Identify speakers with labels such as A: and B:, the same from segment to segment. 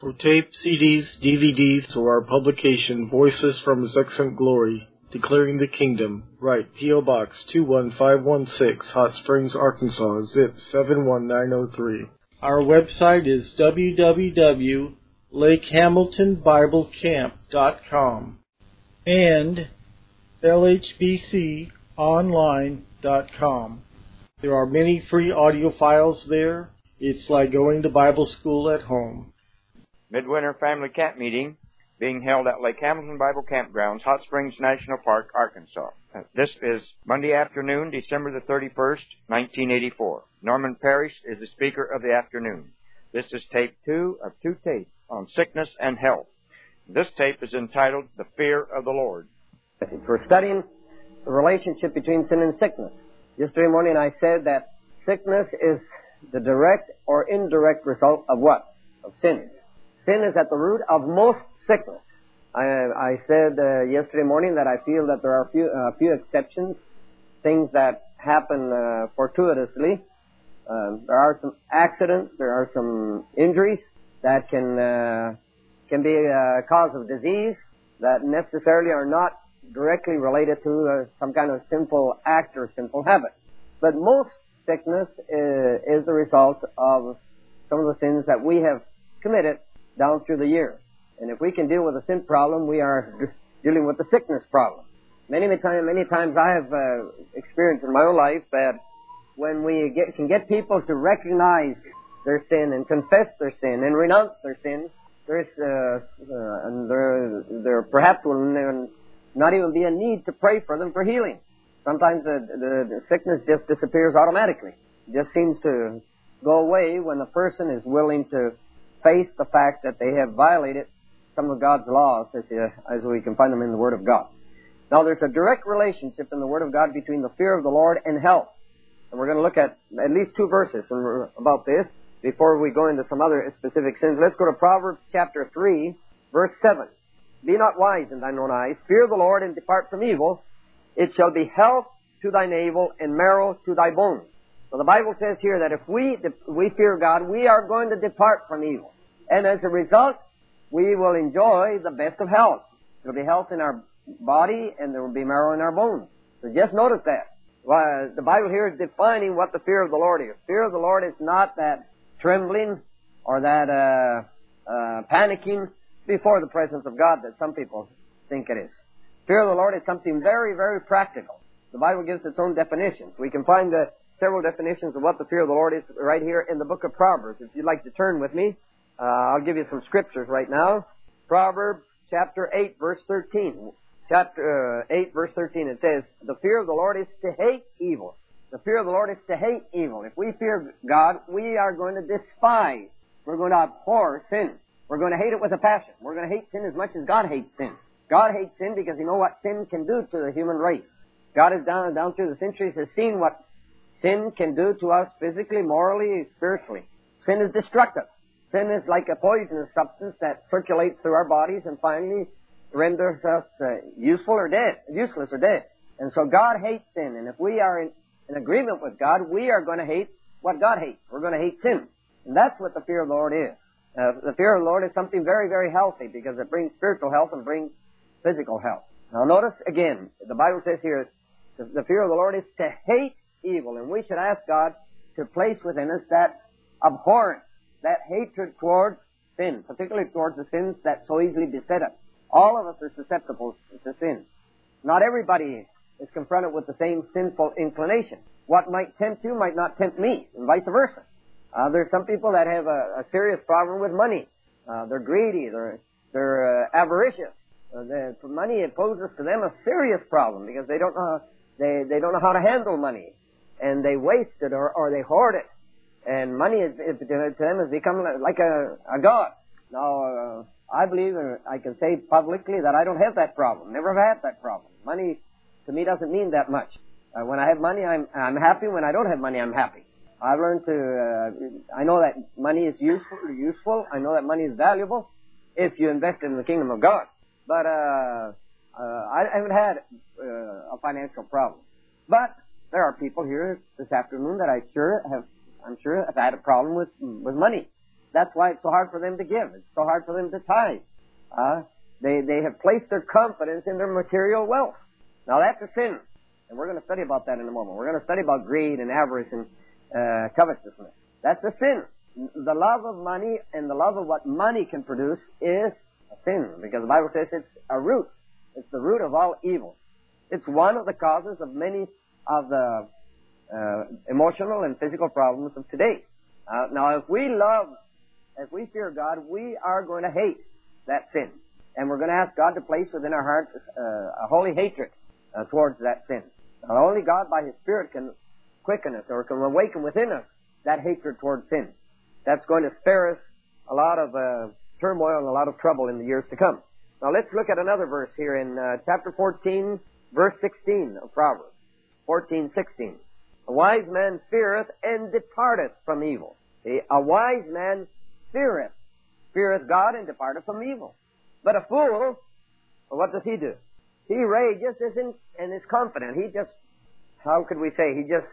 A: For tape, CDs, DVDs, to our publication, Voices from His Excellent Glory, Declaring the Kingdom, write P.O. Box 21516, Hot Springs, Arkansas, zip 71903. Our website is www.lakehamiltonbiblecamp.com and lhbconline.com. There are many free audio files there. It's like going to Bible school at home.
B: Midwinter Family Camp Meeting being held at Lake Hamilton Bible Campgrounds, Hot Springs National Park, Arkansas. This is Monday afternoon, December the 31st, 1984. Norman Parrish is the speaker of the afternoon. This is tape 2 of 2 tapes on sickness and health. This tape is entitled The Fear of the Lord.
C: We're studying the relationship between sin and sickness. Yesterday morning I said that sickness is the direct or indirect result of what? Of sin. Sin is at the root of most sickness. I said yesterday morning that I feel that there are a few exceptions, things that happen fortuitously. There are some accidents, there are some injuries that can be a cause of disease that necessarily are not directly related to some kind of sinful act or sinful habit. But most sickness is the result of some of the sins that we have committed down through the years. And if we can deal with the sin problem, we are dealing with the sickness problem. Many times I have experienced in my own life that when we can get people to recognize their sin and confess their sin and renounce their sin, there perhaps will not even be a need to pray for them for healing. Sometimes the sickness just disappears automatically. It just seems to go away when the person is willing to face the fact that they have violated some of God's laws as we can find them in the Word of God. Now, there's a direct relationship in the Word of God between the fear of the Lord and health. And we're going to look at least 2 verses about this before we go into some other specific sins. Let's go to Proverbs chapter 3, verse 7. Be not wise in thine own eyes. Fear the Lord and depart from evil. It shall be health to thy navel and marrow to thy bones. So the Bible says here that if we fear God, we are going to depart from evil. And as a result, we will enjoy the best of health. There will be health in our body and there will be marrow in our bones. So just notice that. Well, the Bible here is defining what the fear of the Lord is. Fear of the Lord is not that trembling or that panicking before the presence of God that some people think it is. Fear of the Lord is something very, very practical. The Bible gives its own definitions. We can find several definitions of what the fear of the Lord is right here in the book of Proverbs. If you'd like to turn with me, I'll give you some scriptures right now. Proverbs chapter 8, verse 13. Chapter 8, verse 13, it says, the fear of the Lord is to hate evil. The fear of the Lord is to hate evil. If we fear God, we are going to despise. We're going to abhor sin. We're going to hate it with a passion. We're going to hate sin as much as God hates sin. God hates sin because He knows what sin can do to the human race. God has down through the centuries has seen what sin can do to us physically, morally, spiritually. Sin is destructive. Sin is like a poisonous substance that circulates through our bodies and finally renders us useless or dead. And so God hates sin. And if we are in agreement with God, we are going to hate what God hates. We're going to hate sin. And that's what the fear of the Lord is. The fear of the Lord is something very, very healthy because it brings spiritual health and brings physical health. Now notice again, the Bible says here, the fear of the Lord is to hate evil. And we should ask God to place within us that abhorrence, that hatred towards sin, particularly towards the sins that so easily beset us. All of us are susceptible to sin. Not everybody is confronted with the same sinful inclination. What might tempt you might not tempt me, and vice versa. There's some people that have a serious problem with money. They're greedy. They're avaricious. Money poses to them a serious problem because they don't know how to handle money, and they waste it or they hoard it. And money to them has become like a god. Now, I believe, and I can say publicly, that I don't have that problem. Never have had that problem. Money to me doesn't mean that much. When I have money, I'm happy. When I don't have money, I'm happy. I've learned I know that money is useful. I know that money is valuable if you invest it in the kingdom of God. But I haven't had a financial problem. But there are people here this afternoon that I'm sure have had a problem with money. That's why it's so hard for them to give. It's so hard for them to tithe. They have placed their confidence in their material wealth. Now that's a sin. And we're going to study about that in a moment. We're going to study about greed and avarice and covetousness. That's a sin. The love of money and the love of what money can produce is a sin, because the Bible says it's a root. It's the root of all evil. It's one of the causes of many of the emotional and physical problems of today. Now, if we fear God, we are going to hate that sin. And we're going to ask God to place within our hearts a holy hatred towards that sin. Now, only God by His Spirit can quicken us or can awaken within us that hatred towards sin. That's going to spare us a lot of turmoil and a lot of trouble in the years to come. Now, let's look at another verse here in chapter 14, verse 16 of Proverbs. 14:16. A wise man feareth and departeth from evil. See, a wise man feareth God and departeth from evil. But a fool, what does he do? He rages and is confident. He just, how could we say, he just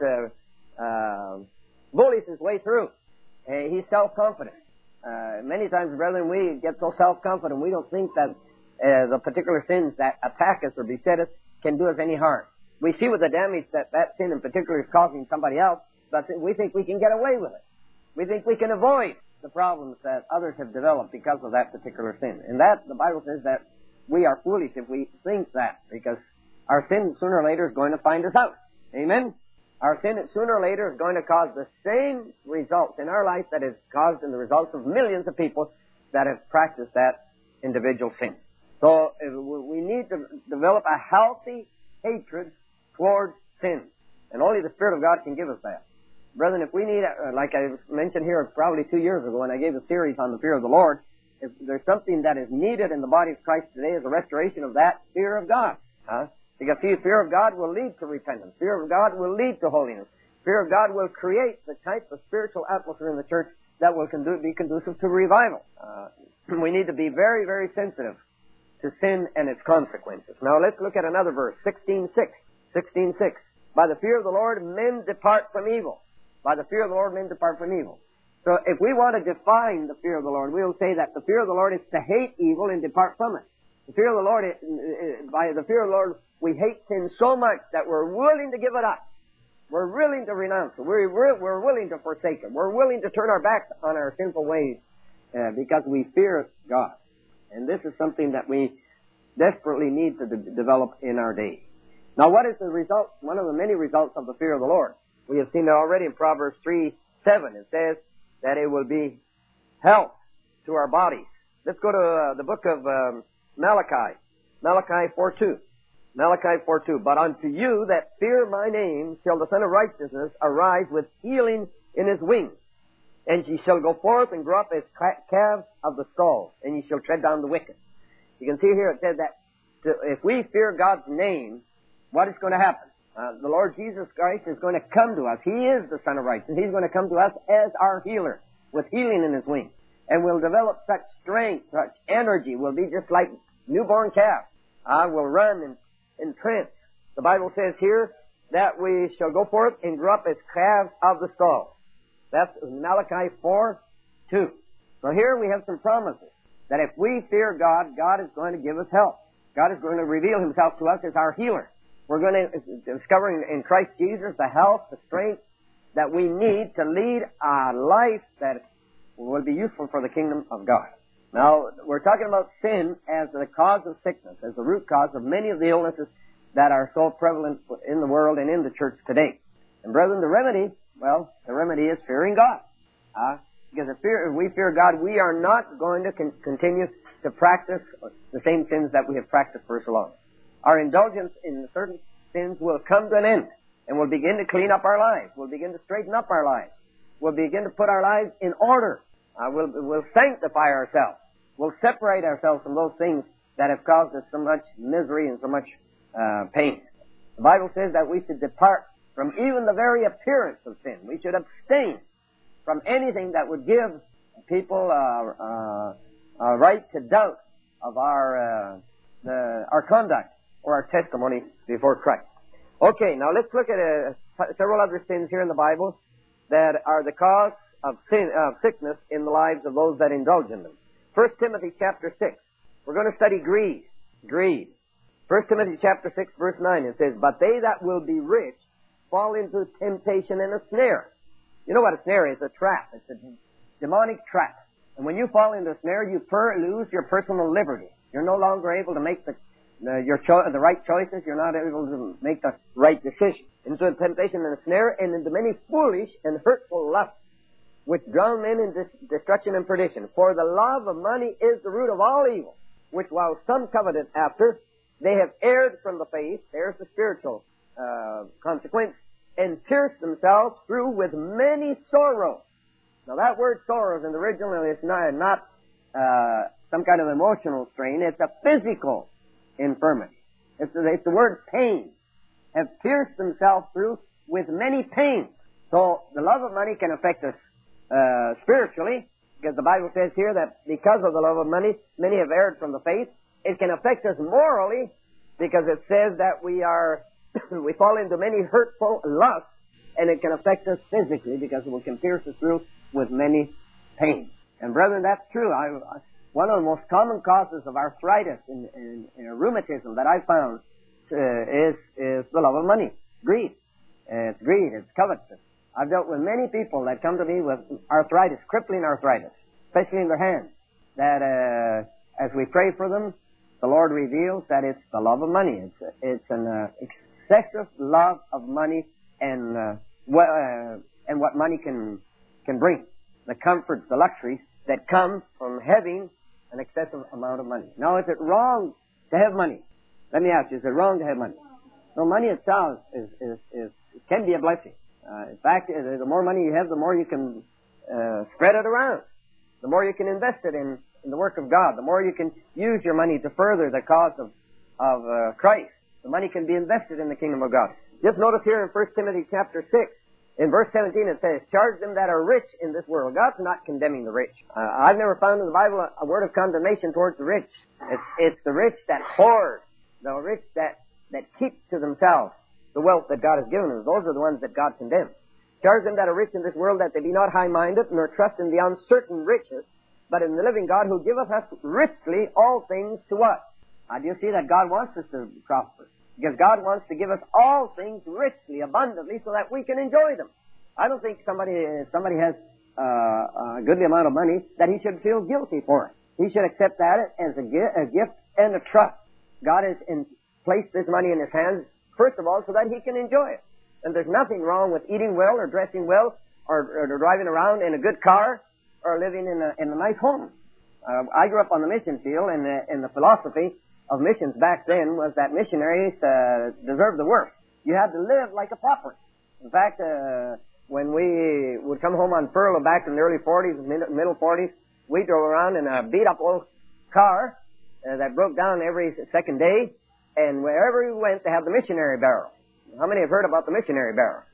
C: bullies his way through. He's self-confident. Many times, brethren, we get so self-confident we don't think that the particular sins that attack us or beset us can do us any harm. We see with the damage that sin in particular is causing somebody else, but we think we can get away with it. We think we can avoid the problems that others have developed because of that particular sin. And that, the Bible says that we are foolish if we think that, because our sin sooner or later is going to find us out. Amen? Our sin sooner or later is going to cause the same results in our life that is caused in the results of millions of people that have practiced that individual sin. So we need to develop a healthy hatred towards sin. And only the Spirit of God can give us that. Brethren, if we need, like I mentioned here probably 2 years ago when I gave a series on the fear of the Lord, if there's something that is needed in the body of Christ today is a restoration of that fear of God. Because fear of God will lead to repentance. Fear of God will lead to holiness. Fear of God will create the type of spiritual atmosphere in the church that will be conducive to revival. We need to be very, very sensitive to sin and its consequences. Now let's look at another verse, 16:6. 16:6. By the fear of the Lord, men depart from evil. By the fear of the Lord, men depart from evil. So if we want to define the fear of the Lord, we'll say that the fear of the Lord is to hate evil and depart from it. The fear of the Lord, by the fear of the Lord, we hate sin so much that we're willing to give it up. We're willing to renounce it. We're willing to forsake it. We're willing to turn our backs on our sinful ways because we fear God. And this is something that we desperately need to develop in our day. Now, what is the result? One of the many results of the fear of the Lord. We have seen it already in Proverbs 3:7. It says that it will be health to our bodies. Let's go to the book of Malachi. Malachi 4:2. Malachi 4:2. But unto you that fear my name shall the Son of Righteousness arise with healing in his wings. And ye shall go forth and grow up as calves of the stall, and ye shall tread down the wicked. You can see here it says that if we fear God's name, what is going to happen? The Lord Jesus Christ is going to come to us. He is the Son of Righteousness. He's going to come to us as our healer, with healing in his wings. And we'll develop such strength, such energy. We'll be just like newborn calves. We'll run in trance. The Bible says here that we shall go forth and grow up as calves of the stall. That's Malachi 4:2. So here we have some promises that if we fear God, God is going to give us help. God is going to reveal himself to us as our healer. We're going to discover in Christ Jesus the health, the strength that we need to lead a life that will be useful for the kingdom of God. Now, we're talking about sin as the cause of sickness, as the root cause of many of the illnesses that are so prevalent in the world and in the church today. And brethren, the remedy is fearing God. Because if we fear God, we are not going to continue to practice the same sins that we have practiced for so long. Our indulgence in certain sins will come to an end, and we'll begin to clean up our lives. We'll begin to straighten up our lives. We'll begin to put our lives in order. We'll sanctify ourselves. We'll separate ourselves from those things that have caused us so much misery and so much pain. The Bible says that we should depart from even the very appearance of sin. We should abstain from anything that would give people a right to doubt of our conduct or our testimony before Christ. Okay, now let's look at several other sins here in the Bible that are the cause of sickness in the lives of those that indulge in them. 1 Timothy chapter 6. We're going to study greed. Greed. 1 Timothy chapter 6 verse 9, it says, "But they that will be rich fall into temptation and a snare." You know what a snare is? A trap. It's a demonic trap. And when you fall into a snare, you lose your personal liberty. You're no longer able to make the right choices. You're not able to make the right decision. Into a temptation and a snare, and into many foolish and hurtful lusts, which drown men in destruction and perdition. For the love of money is the root of all evil, which while some coveted after, they have erred from the faith. There's the spiritual consequence, and pierced themselves through with many sorrows. Now that word sorrows in the original is not some kind of emotional strain. It's a physical infirmity. It's the word pain. Have pierced themselves through with many pains. So the love of money can affect us spiritually, because the Bible says here that because of the love of money, many have erred from the faith. It can affect us morally, because it says that we fall into many hurtful lusts, and it can affect us physically, because it can pierce us through with many pains. And brethren, that's true. One of the most common causes of arthritis and rheumatism that I found is the love of money. Greed. It's greed. It's covetousness. I've dealt with many people that come to me with arthritis, crippling arthritis, especially in their hands, that as we pray for them, the Lord reveals that it's the love of money. It's an excessive love of money and what money can bring. The comforts, the luxuries that come from having an excessive amount of money. Now, is it wrong to have money? Let me ask you, is it wrong to have money? No, money itself can be a blessing. In fact, the more money you have, the more you can spread it around. The more you can invest it in the work of God. The more you can use your money to further the cause of Christ. The money can be invested in the kingdom of God. Just notice here in 1 Timothy chapter 6, in verse 17 it says, "Charge them that are rich in this world." God's not condemning the rich. I've never found in the Bible a word of condemnation towards the rich. It's the rich that hoard, the rich that keep to themselves the wealth that God has given them. Those are the ones that God condemns. "Charge them that are rich in this world that they be not high-minded, nor trust in the uncertain riches, but in the living God who giveth us richly all things to us." Do you see that God wants us to prosper? Because God wants to give us all things richly, abundantly, so that we can enjoy them. I don't think somebody has a goodly amount of money that he should feel guilty for it. He should accept that as a gift and a trust. God has placed this money in his hands, first of all, so that he can enjoy it. And there's nothing wrong with eating well or dressing well or driving around in a good car or living in a nice home. I grew up on the mission field, and the philosophy of missions back then was that missionaries deserved the work. You had to live like a pauper. In fact, when we would come home on furlough back in the early 40s, middle 40s, we drove around in a beat-up old car that broke down every second day, and wherever we went, they had the missionary barrel. How many have heard about the missionary barrel?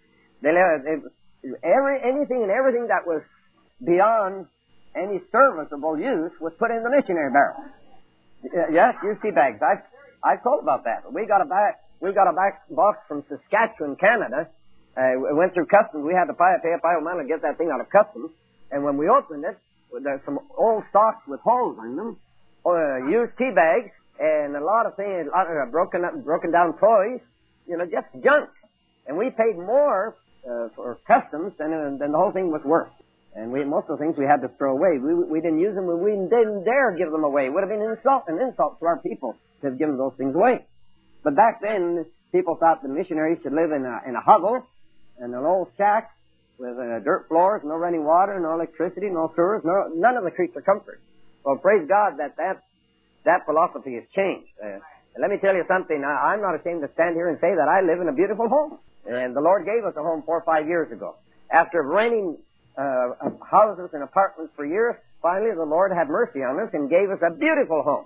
C: Anything and everything that was beyond any serviceable use was put in the missionary barrel. Yes, use tea bags. I've told about that. We got a back box from Saskatchewan, Canada. It went through customs. We had to pay a pile of money to get that thing out of customs. And when we opened it, there's some old socks with holes in them, used tea bags, and a lot of things, broken down toys. Just junk. And we paid more for customs than the whole thing was worth. And most of the things we had to throw away. We didn't use them. We didn't dare give them away. It would have been an insult to our people to have given those things away. But back then, people thought the missionaries should live in a hovel, in an old shack with dirt floors, no running water, no electricity, no sewers, none of the creature comforts. Well, praise God that philosophy has changed. Let me tell you something. I'm not ashamed to stand here and say that I live in a beautiful home. And the Lord gave us a home 4 or 5 years ago. After renting houses and apartments for years, finally the Lord had mercy on us and gave us a beautiful home.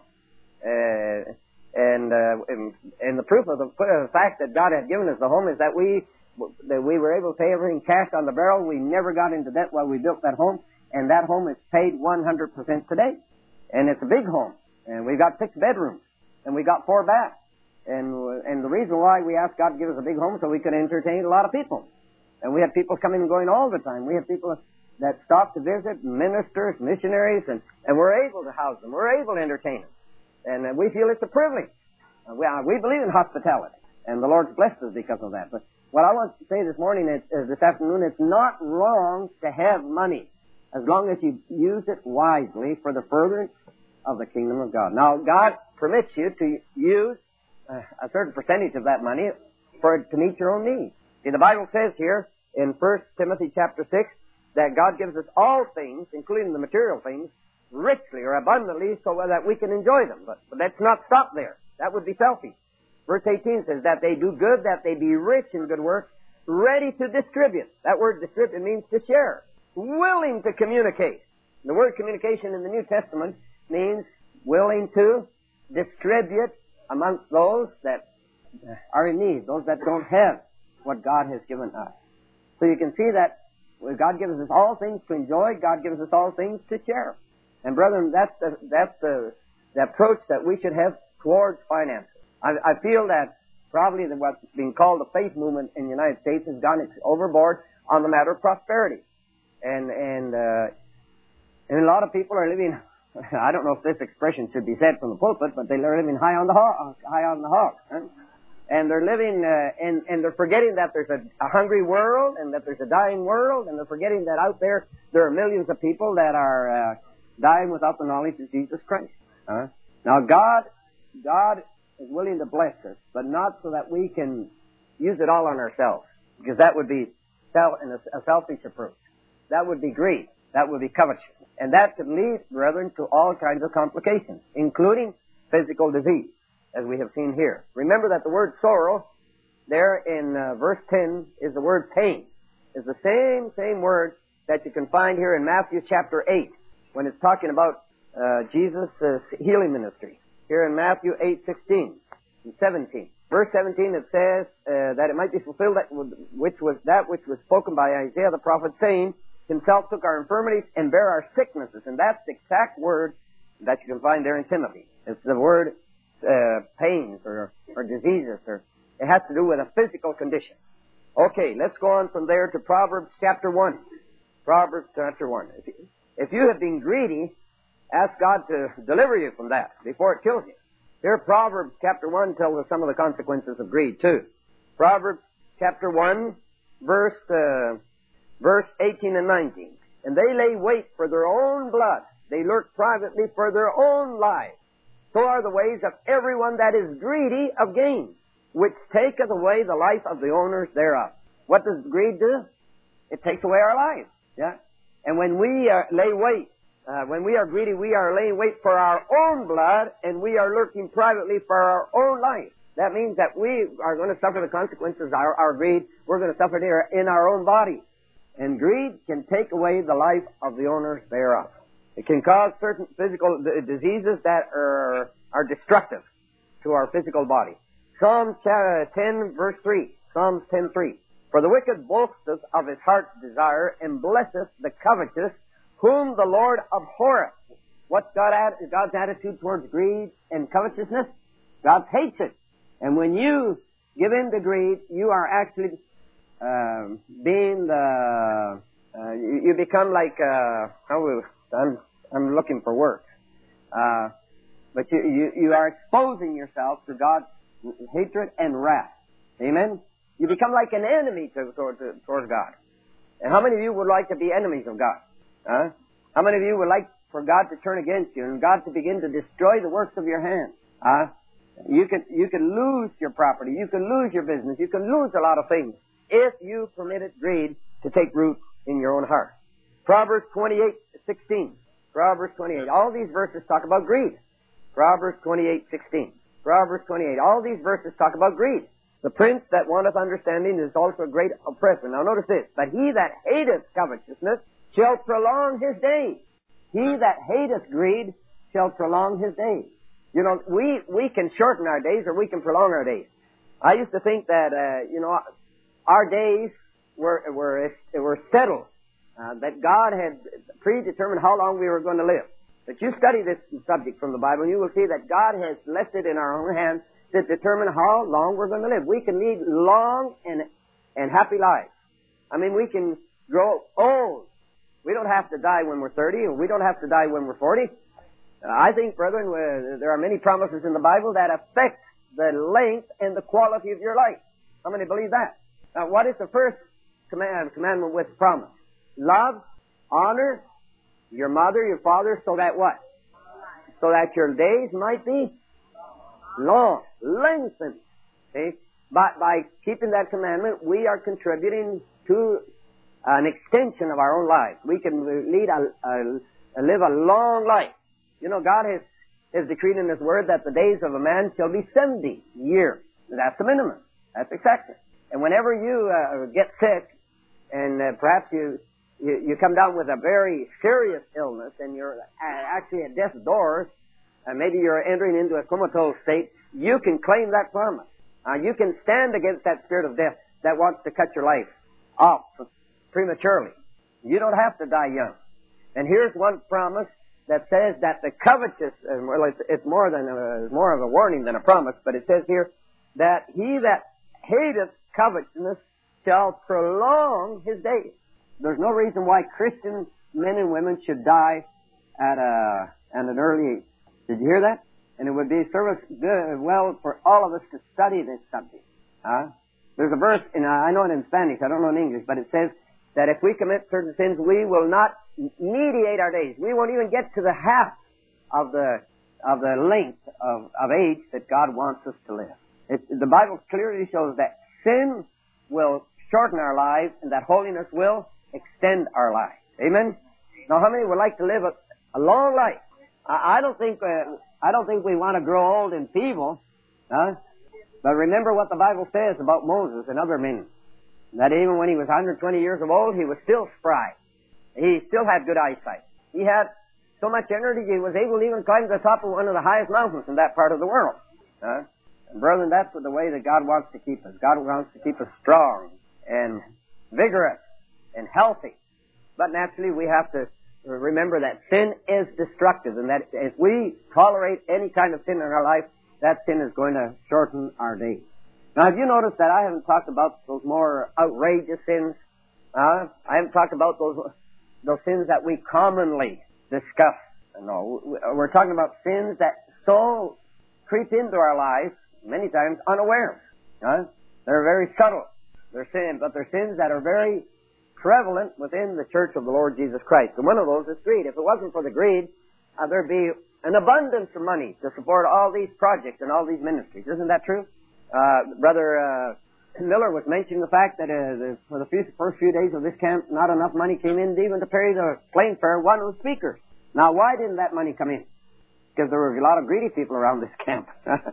C: And the proof of the fact that God had given us the home is that we were able to pay everything cash on the barrel. We never got into debt while we built that home, and that home is paid 100% today. And it's a big home, and we've got 6 bedrooms, and we got 4 baths. And the reason why we asked God to give us a big home so we could entertain a lot of people. And we had people coming and going all the time. We had people that stop to visit, ministers, missionaries, and we're able to house them. We're able to entertain them. And we feel it's a privilege. We believe in hospitality, and the Lord's blessed us because of that. But what I want to say this morning, this afternoon, it's not wrong to have money as long as you use it wisely for the furtherance of the kingdom of God. Now, God permits you to use a certain percentage of that money to meet your own needs. See, the Bible says here in 1 Timothy chapter 6 that God gives us all things, including the material things, richly or abundantly so that we can enjoy them. But let's not stop there. That would be selfish. Verse 18 says that they do good, that they be rich in good works, ready to distribute. That word distribute means to share. Willing to communicate. The word communication in the New Testament means willing to distribute amongst those that are in need, those that don't have what God has given us. So you can see that God gives us all things to enjoy. God gives us all things to share. And brethren, that's the approach that we should have towards finances. I feel that probably what's being called the faith movement in the United States has gone overboard on the matter of prosperity. And a lot of people are living, I don't know if this expression should be said from the pulpit, but they're living high on the hog. Huh? And they're living, and they're forgetting that there's a hungry world and that there's a dying world, and they're forgetting that out there are millions of people that are dying without the knowledge of Jesus Christ. Now, God is willing to bless us, but not so that we can use it all on ourselves, because that would be a selfish approach. That would be greed. That would be covetousness. And that could lead, brethren, to all kinds of complications, including physical disease, as we have seen here. Remember that the word sorrow there in verse 10 is the word pain. It's the same word that you can find here in Matthew chapter 8 when it's talking about Jesus' healing ministry. Here in Matthew 8:16 and 17. Verse 17 it says that it might be fulfilled which was spoken by Isaiah the prophet, saying, Himself took our infirmities and bare our sicknesses. And that's the exact word that you can find there in Timothy. It's the word pains or diseases. It has to do with a physical condition. Okay, let's go on from there to Proverbs chapter 1. Proverbs chapter 1. If you have been greedy, ask God to deliver you from that before it kills you. Here, Proverbs chapter 1 tells us some of the consequences of greed, too. Proverbs chapter 1, verse 18 and 19. And they lay wait for their own blood. They lurk privately for their own lives. So are the ways of everyone that is greedy of gain, which taketh away the life of the owners thereof. What does greed do? It takes away our lives. Yeah. And when we lay wait, when we are greedy, we are laying wait for our own blood, and we are lurking privately for our own life. That means that we are going to suffer the consequences of our greed. We're going to suffer it in our own body. And greed can take away the life of the owners thereof. It can cause certain physical diseases that are destructive to our physical body. Psalms 10, verse 3. Psalms 10:3. For the wicked boasteth of his heart's desire, and blesseth the covetous, whom the Lord abhorreth. What's God's attitude towards greed and covetousness? God hates it. And when you give in to greed, you are actually you become like I'm looking for words, but you are exposing yourself to God's hatred and wrath. Amen. You become like an enemy towards God. And how many of you would like to be enemies of God? How many of you would like for God to turn against you and God to begin to destroy the works of your hands? You can lose your property. You can lose your business. You can lose a lot of things if you permitted greed to take root in your own heart. Proverbs 28:16. Proverbs 28. All these verses talk about greed. Proverbs 28:16. Proverbs 28. All these verses talk about greed. The prince that wanteth understanding is also a great oppressor. Now notice this. But he that hateth covetousness shall prolong his days. He that hateth greed shall prolong his days. You know, we can shorten our days or we can prolong our days. I used to think that, our days were settled, that God had predetermined how long we were going to live. But you study this subject from the Bible, and you will see that God has left it in our own hands to determine how long we're going to live. We can lead long and happy lives. I mean, we can grow old We don't have to die when we're 30, or we don't have to die when we're 40. I think, brethren, there are many promises in the Bible that affect the length and the quality of your life. How many believe that? Now, what is the first commandment with promise? Love, honor your mother, your father, so that what? So that your days might be long, lengthened. See? But by keeping that commandment, we are contributing to an extension of our own lives. We can live a long life. You know, God has decreed in His Word that the days of a man shall be 70 years. That's the minimum. That's exactly. And whenever you get sick, and perhaps you come down with a very serious illness, and you're actually at death's doors, and maybe you're entering into a comatose state, you can claim that promise. You can stand against that spirit of death that wants to cut your life off prematurely. You don't have to die young. And here's one promise that says that the covetous, well, it's more of a warning than a promise, but it says here that he that hateth covetousness shall prolong his days. There's no reason why Christian men and women should die at an early age. Did you hear that? And it would be well for all of us to study this subject. There's a verse, I know it in Spanish, I don't know in English, but it says that if we commit certain sins, we will not mediate our days. We won't even get to the half of the length of age that God wants us to live. The Bible clearly shows that sin will shorten our lives and that holiness will extend our lives. Amen? Now, how many would like to live a long life? I don't think we want to grow old and feeble, but remember what the Bible says about Moses and other men, that even when he was 120 years of old, he was still spry. He still had good eyesight. He had so much energy, he was able to even climb to the top of one of the highest mountains in that part of the world. And brethren, that's the way that God wants to keep us. God wants to keep us strong and vigorous and healthy. But naturally, we have to remember that sin is destructive, and that if we tolerate any kind of sin in our life, that sin is going to shorten our days. Now, have you noticed that I haven't talked about those more outrageous sins? I haven't talked about those sins that we commonly discuss. No, we're talking about sins that so creep into our lives, many times unawares. They're very subtle. They're sins, but they're sins that are very prevalent within the church of the Lord Jesus Christ. And one of those is greed. If it wasn't for the greed, there'd be an abundance of money to support all these projects and all these ministries. Isn't that true? Brother Miller was mentioning the fact that for the first few days of this camp, not enough money came in even to pay the plane fare of one of the speakers. Now, why didn't that money come in? Because there were a lot of greedy people around this camp.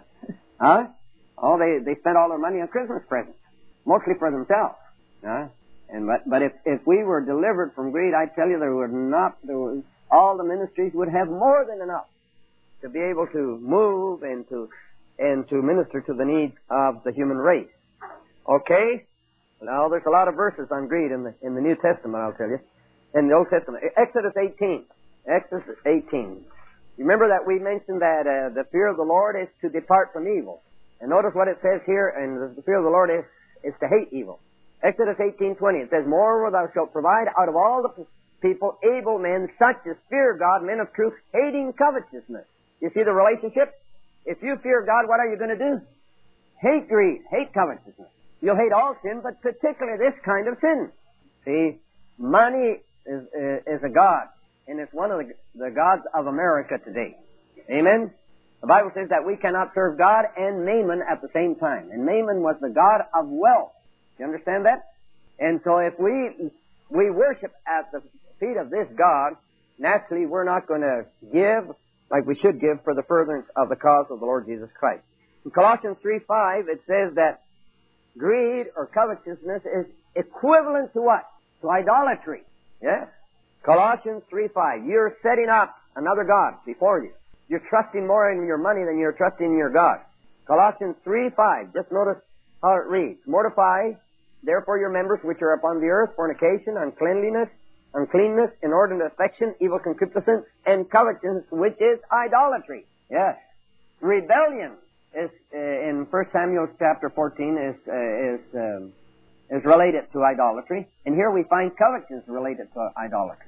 C: They spent all their money on Christmas presents, mostly for themselves. But if we were delivered from greed, I tell you, all the ministries would have more than enough to be able to move and to minister to the needs of the human race. Okay? Now, there's a lot of verses on greed in the New Testament, I'll tell you. In the Old Testament. Exodus 18. Exodus 18. Remember that we mentioned that the fear of the Lord is to depart from evil. And notice what it says here, and the fear of the Lord is to hate evil. Exodus 18:20, it says, Moreover, thou shalt provide out of all the people able men, such as fear God, men of truth, hating covetousness. You see the relationship? If you fear God, what are you going to do? Hate greed, hate covetousness. You'll hate all sin, but particularly this kind of sin. See, money is a god, and it's one of the gods of America today. Amen? The Bible says that we cannot serve God and Mammon at the same time. And Mammon was the god of wealth. You understand that? And so if we worship at the feet of this God, naturally we're not going to give like we should give for the furtherance of the cause of the Lord Jesus Christ. In Colossians 3:5, it says that greed or covetousness is equivalent to what? To idolatry. Yes? Colossians 3:5. You're setting up another God before you. You're trusting more in your money than you're trusting in your God. Colossians 3:5. Just notice how it reads. Mortify, therefore, your members which are upon the earth, fornication, uncleanness, inordinate affection, evil concupiscence, and covetousness, which is idolatry. Yes. Rebellion is in 1 Samuel chapter 14 is related to idolatry, and here we find covetousness related to idolatry.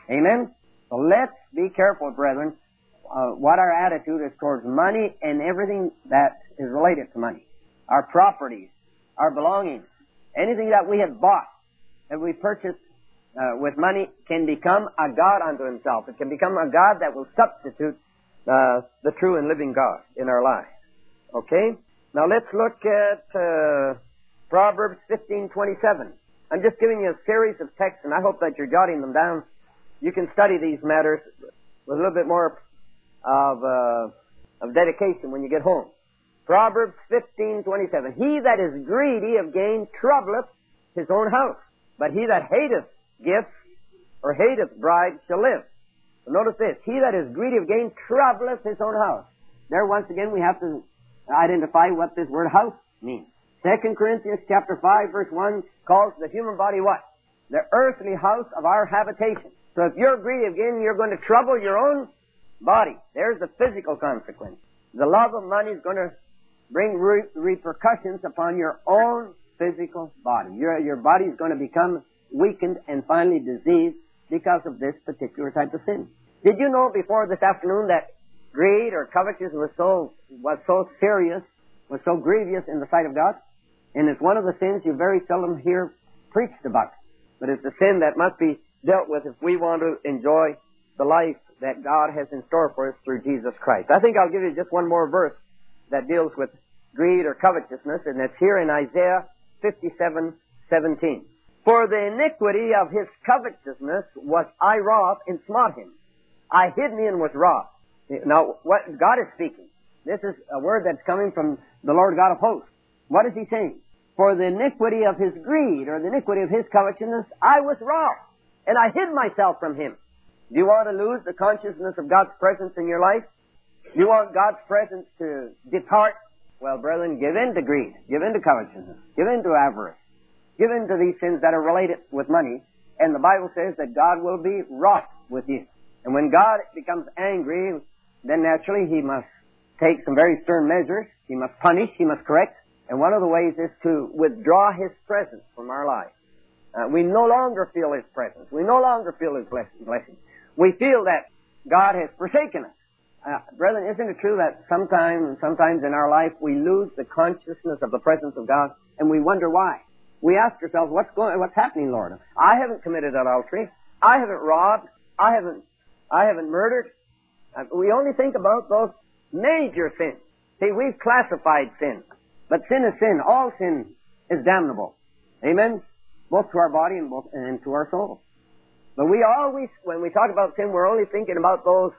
C: Amen? So let's be careful, brethren, what our attitude is towards money and everything that is related to money. Our properties, our belongings, anything that we have bought, that we purchased with money can become a god unto himself. It can become a god that will substitute the true and living God in our lives. Okay? Now let's look at Proverbs 15:27. I'm just giving you a series of texts, and I hope that you're jotting them down. You can study these matters with a little bit more of dedication when you get home. Proverbs 15:27. He that is greedy of gain troubleth his own house, but he that hateth gifts or hateth bribes shall live. So notice this. He that is greedy of gain troubleth his own house. There once again we have to identify what this word house means. 2 Corinthians chapter 5 verse 1 calls the human body what? The earthly house of our habitation. So if you're greedy of gain, you're going to trouble your own body. There's the physical consequence. The love of money is going to bring repercussions upon your own physical body. Your body is going to become weakened and finally diseased because of this particular type of sin. Did you know before this afternoon that greed or covetousness was so serious, was so grievous in the sight of God? And it's one of the sins you very seldom hear preached about. But it's a sin that must be dealt with if we want to enjoy the life that God has in store for us through Jesus Christ. I think I'll give you just one more verse that deals with greed or covetousness, and it's here in Isaiah 57:17. For the iniquity of his covetousness was I wroth and smote him. I hid me and was wroth. Now, what God is speaking. This is a word that's coming from the Lord God of hosts. What is he saying? For the iniquity of his greed, or the iniquity of his covetousness, I was wroth, and I hid myself from him. Do you want to lose the consciousness of God's presence in your life? Do you want God's presence to depart? Well, brethren, give in to greed. Give in to covetousness. Give in to avarice. Give in to these sins that are related with money. And the Bible says that God will be wroth with you. And when God becomes angry, then naturally He must take some very stern measures. He must punish. He must correct. And one of the ways is to withdraw His presence from our life. We no longer feel His presence. We no longer feel His blessing. We feel that God has forsaken us. Brethren, isn't it true that sometimes in our life we lose the consciousness of the presence of God, and we wonder why? We ask ourselves, what's happening, Lord? I haven't committed adultery. I haven't robbed. I haven't murdered. We only think about those major sins. See, we've classified sin. But sin is sin. All sin is damnable. Amen? Both to our body and to our soul. But we always, when we talk about sin, we're only thinking about those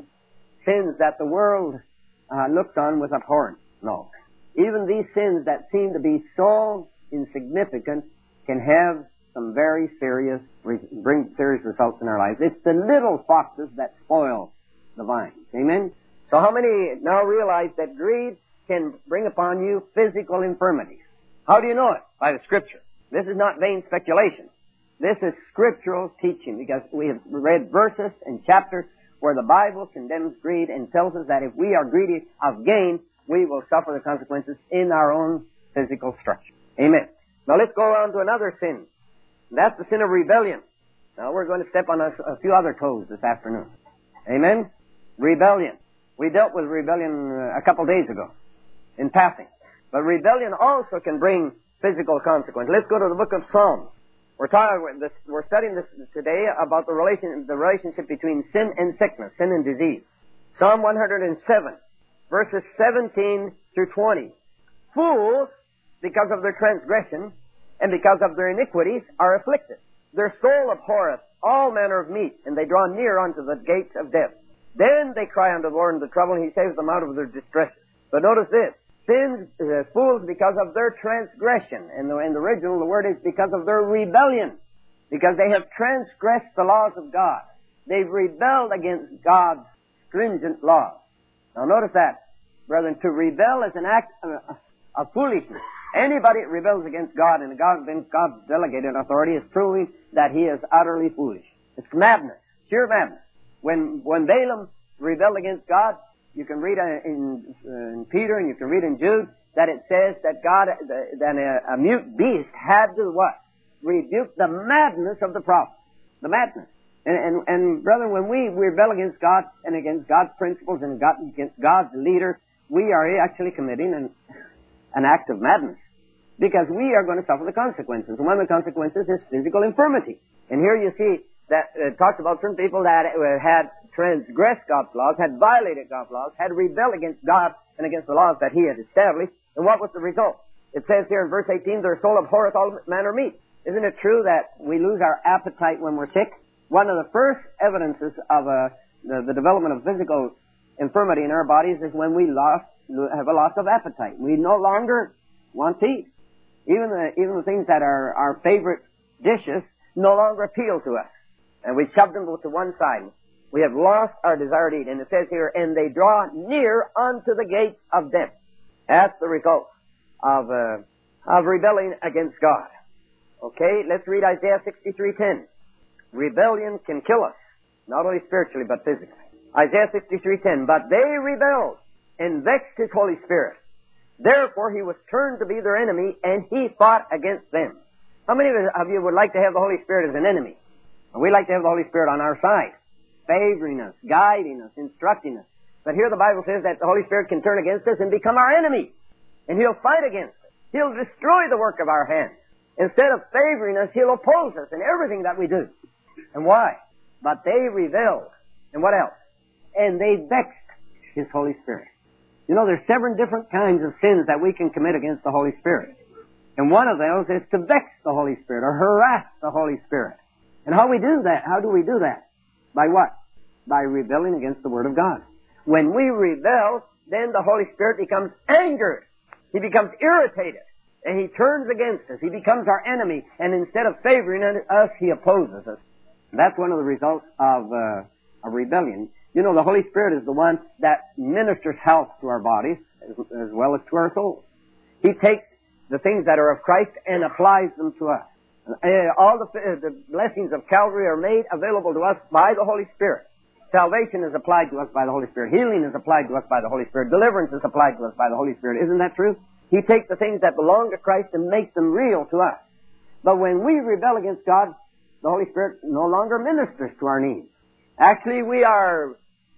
C: sins that the world looks on with abhorrence. No. Even these sins that seem to be so insignificant can have some very bring serious results in our lives. It's the little foxes that spoil the vine. Amen? So how many now realize that greed can bring upon you physical infirmities? How do you know it? By the Scripture. This is not vain speculation. This is scriptural teaching, because we have read verses and chapters where the Bible condemns greed and tells us that if we are greedy of gain, we will suffer the consequences in our own physical structure. Amen. Now let's go on to another sin. That's the sin of rebellion. Now we're going to step on a few other toes this afternoon. Amen? Rebellion. We dealt with rebellion a couple days ago in passing. But rebellion also can bring physical consequences. Let's go to the book of Psalms. We're studying this today about the relationship between sin and sickness, sin and disease. Psalm 107, verses 17 through 20. Fools, because of their transgression and because of their iniquities, are afflicted. Their soul abhorreth all manner of meat, and they draw near unto the gates of death. Then they cry unto the Lord in the trouble, and He saves them out of their distresses. But notice this. Fools because of their transgression. In the original, the word is because of their rebellion. Because they have transgressed the laws of God. They've rebelled against God's stringent laws. Now notice that, brethren, to rebel is an act of foolishness. Anybody that rebels against God and God's delegated authority is proving that he is utterly foolish. It's madness, sheer madness. When Balaam rebelled against God, you can read in Peter and you can read in Jude that it says that a mute beast had to what? Rebuke the madness of the prophet. The madness. And brethren, when we rebel against God and against God's principles and against God's leader, we are actually committing an act of madness. Because we are going to suffer the consequences. And one of the consequences is physical infirmity. And here you see that it talks about certain people that had transgressed God's laws, had violated God's laws, had rebelled against God and against the laws that He had established. And what was the result? It says here in verse 18, their soul abhorreth all manner of meat. Isn't it true that we lose our appetite when we're sick? One of the first evidences of the development of physical infirmity in our bodies is when we have a loss of appetite. We no longer want to eat. Even the things that are our favorite dishes no longer appeal to us. And we shove them to one side. We have lost our desire to eat. And it says here, and they draw near unto the gates of death. That's the result of rebelling against God. Okay, let's read Isaiah 63:10. Rebellion can kill us, not only spiritually but physically. Isaiah 63:10. But they rebelled and vexed His Holy Spirit. Therefore He was turned to be their enemy, and He fought against them. How many of you would like to have the Holy Spirit as an enemy? We like to have the Holy Spirit on our side, favoring us, guiding us, instructing us. But here the Bible says that the Holy Spirit can turn against us and become our enemy. And He'll fight against us. He'll destroy the work of our hands. Instead of favoring us, He'll oppose us in everything that we do. And why? But they rebelled. And what else? And they vexed His Holy Spirit. You know, there's 7 different kinds of sins that we can commit against the Holy Spirit. And one of those is to vex the Holy Spirit or harass the Holy Spirit. And how do we do that? By what? By rebelling against the Word of God. When we rebel, then the Holy Spirit becomes angered. He becomes irritated. And He turns against us. He becomes our enemy. And instead of favoring us, He opposes us. And that's one of the results of rebellion. You know, the Holy Spirit is the one that ministers health to our bodies as well as to our souls. He takes the things that are of Christ and applies them to us. All the blessings of Calvary are made available to us by the Holy Spirit. Salvation is applied to us by the Holy Spirit. Healing is applied to us by the Holy Spirit. Deliverance is applied to us by the Holy Spirit. Isn't that true? He takes the things that belong to Christ and makes them real to us. But when we rebel against God, the Holy Spirit no longer ministers to our needs. Actually, we are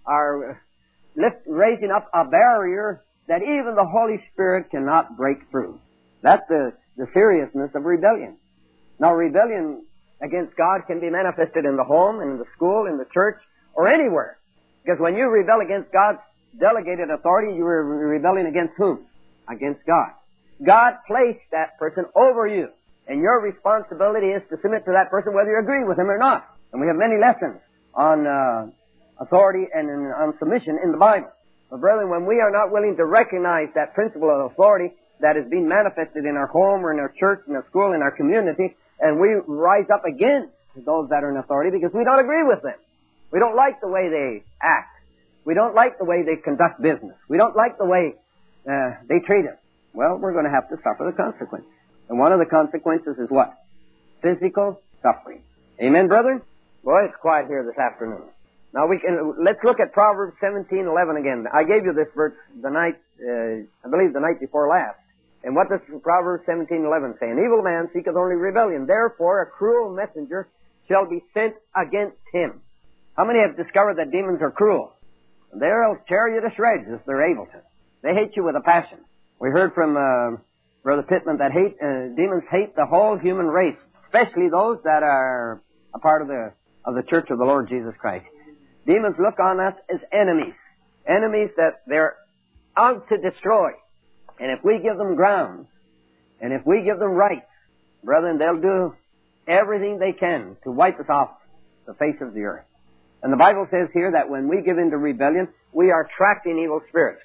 C: raising up a barrier that even the Holy Spirit cannot break through. That's the seriousness of rebellion. Now, rebellion against God can be manifested in the home, in the school, in the church, or anywhere. Because when you rebel against God's delegated authority, you are rebelling against whom? Against God. God placed that person over you. And your responsibility is to submit to that person whether you agree with him or not. And we have many lessons on authority and on submission in the Bible. But brethren, when we are not willing to recognize that principle of authority that is being manifested in our home or in our church, in our school, in our community, and we rise up against those that are in authority because we don't agree with them. We don't like the way they act. We don't like the way they conduct business. We don't like the way they treat us. Well, we're going to have to suffer the consequences. And one of the consequences is what? Physical suffering. Amen, brethren? Boy, it's quiet here this afternoon. Now let's look at Proverbs 17:11 again. I gave you this verse I believe the night before last. And what does Proverbs 17:11 say? An evil man seeketh only rebellion. Therefore a cruel messenger shall be sent against him. How many have discovered that demons are cruel? They'll tear you to shreds if they're able to. They hate you with a passion. We heard from Brother Pittman that demons hate the whole human race, especially those that are a part of the Church of the Lord Jesus Christ. Demons look on us as enemies that they're out to destroy. And if we give them grounds, and if we give them rights, brethren, they'll do everything they can to wipe us off the face of the earth. And the Bible says here that when we give in to rebellion, we are attracting evil spirits.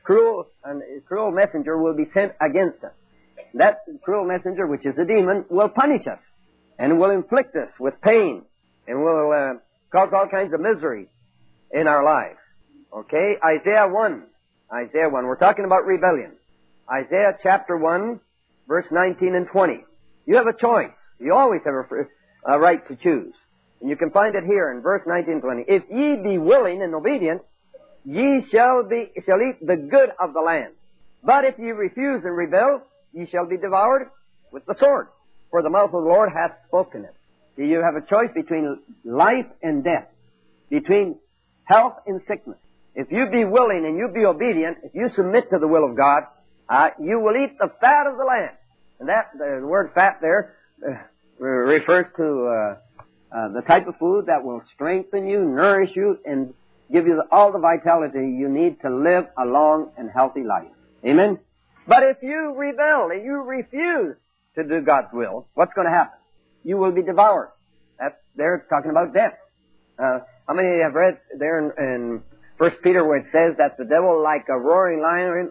C: A cruel messenger will be sent against us. That cruel messenger, which is a demon, will punish us and will inflict us with pain and will cause all kinds of misery in our lives. Okay, Isaiah 1. We're talking about rebellion. Isaiah chapter 1, verse 19 and 20. You have a choice. You always have a right to choose. And you can find it here in verse 19 and 20. If ye be willing and obedient, ye shall eat the good of the land. But if ye refuse and rebel, ye shall be devoured with the sword. For the mouth of the Lord hath spoken it. You have a choice between life and death, between health and sickness. If you be willing and you be obedient, if you submit to the will of God, you will eat the fat of the land. And that, the word fat there, refers to the type of food that will strengthen you, nourish you, and give you all the vitality you need to live a long and healthy life. Amen? But if you rebel and you refuse to do God's will, what's going to happen? You will be devoured. They're talking about death. How many have read there in 1 Peter where it says that the devil, like a roaring lion,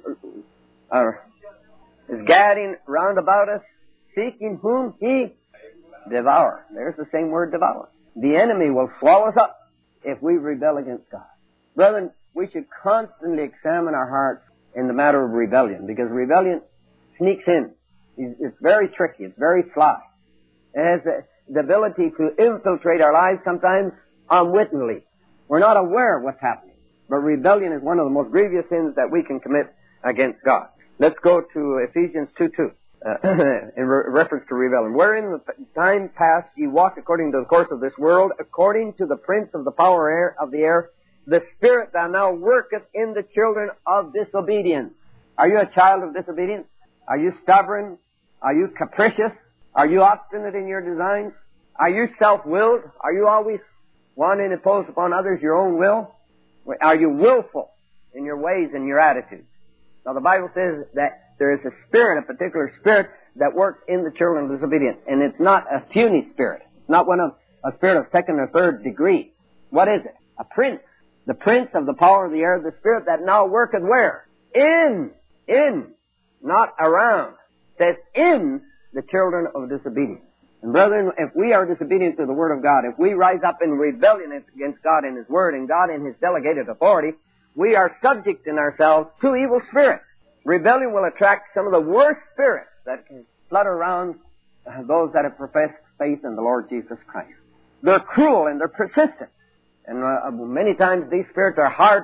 C: is gadding round about us, seeking whom he devour. There's the same word, devour. The enemy will swallow us up if we rebel against God. Brethren, we should constantly examine our hearts in the matter of rebellion, because rebellion sneaks in. It's very tricky. It's very sly. It has the ability to infiltrate our lives sometimes unwittingly. We're not aware of what's happening. But rebellion is one of the most grievous sins that we can commit against God. Let's go to Ephesians 2:2. In reference to rebellion. Wherein the time past ye walked according to the course of this world, according to the prince of the power of the air, the spirit that now worketh in the children of disobedience. Are you a child of disobedience? Are you stubborn? Are you capricious? Are you obstinate in your designs? Are you self-willed? Are you always wanting to impose upon others your own will? Are you willful in your ways and your attitudes? Now the Bible says that there is a spirit, a particular spirit, that works in the children of disobedience. And it's not a puny spirit. It's not a spirit of second or third degree. What is it? A prince. The prince of the power of the air, the spirit that now worketh where? In, not around. It says in the children of disobedience. And brethren, if we are disobedient to the Word of God, if we rise up in rebellion against God and His Word and God and His delegated authority, we are subject in ourselves to evil spirits. Rebellion will attract some of the worst spirits that can flutter around those that have professed faith in the Lord Jesus Christ. They're cruel and they're persistent. And many times these spirits are hard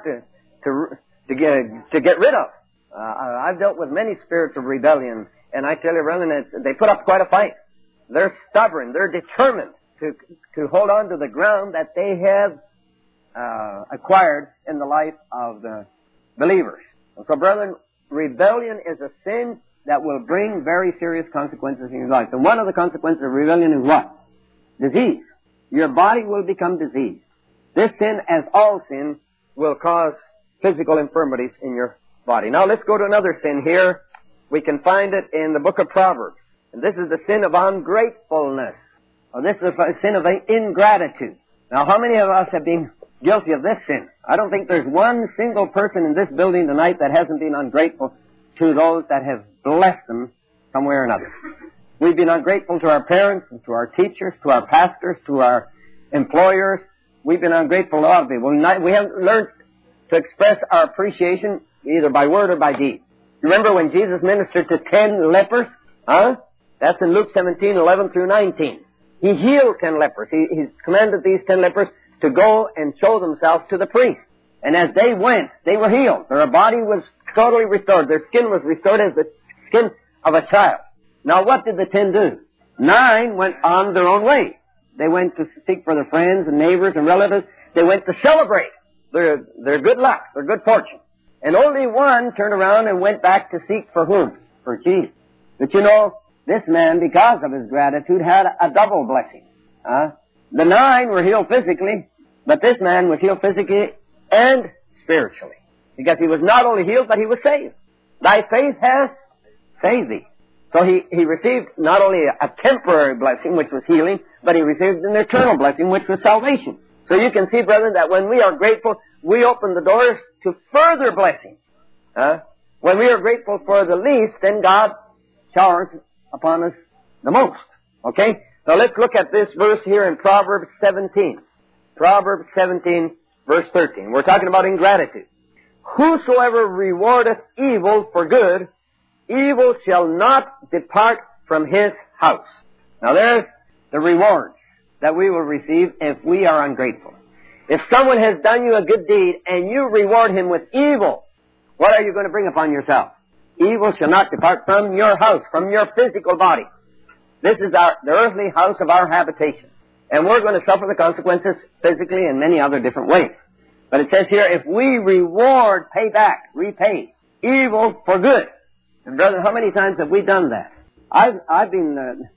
C: to get rid of. I've dealt with many spirits of rebellion, and I tell you, brethren, they put up quite a fight. They're stubborn. They're determined to hold on to the ground that they have acquired in the life of the believers. And so, brethren, rebellion is a sin that will bring very serious consequences in your life. And one of the consequences of rebellion is what? Disease. Your body will become diseased. This sin, as all sin, will cause physical infirmities in your body. Now let's go to another sin here. We can find it in the book of Proverbs. And this is the sin of ungratefulness. Or this is a sin of ingratitude. Now how many of us have been guilty of this sin? I don't think there's one single person in this building tonight that hasn't been ungrateful to those that have blessed them some way or another. We've been ungrateful to our parents, and to our teachers, to our pastors, to our employers. We've been ungrateful to all people. We haven't learned to express our appreciation either by word or by deed. You remember when Jesus ministered to 10 lepers? That's in Luke 17:11 through 19. He healed 10 lepers. He commanded these 10 lepers to go and show themselves to the priest. And as they went, they were healed. Their body was totally restored. Their skin was restored as the skin of a child. Now what did the 10 do? 9 went on their own way. They went to seek for their friends and neighbors and relatives. They went to celebrate their good luck, their good fortune. And only 1 turned around and went back to seek for whom? For Jesus. But you know, this man, because of his gratitude, had a double blessing. The 9 were healed physically, but this man was healed physically and spiritually. Because he was not only healed, but he was saved. Thy faith has saved thee. So he received not only a temporary blessing, which was healing, but he received an eternal blessing, which was salvation. So you can see, brethren, that when we are grateful, we open the doors to further blessing. When we are grateful for the least, then God showers upon us the most. Okay? Now let's look at this verse here in Proverbs 17. Proverbs 17, verse 13. We're talking about ingratitude. Whosoever rewardeth evil for good, evil shall not depart from his house. Now there's the rewards that we will receive if we are ungrateful. If someone has done you a good deed and you reward him with evil, what are you going to bring upon yourself? Evil shall not depart from your house, from your physical body. This is the earthly house of our habitation. And we're going to suffer the consequences physically in many other different ways. But it says here, if we reward, pay back, repay evil for good. And brother, how many times have we done that? I've been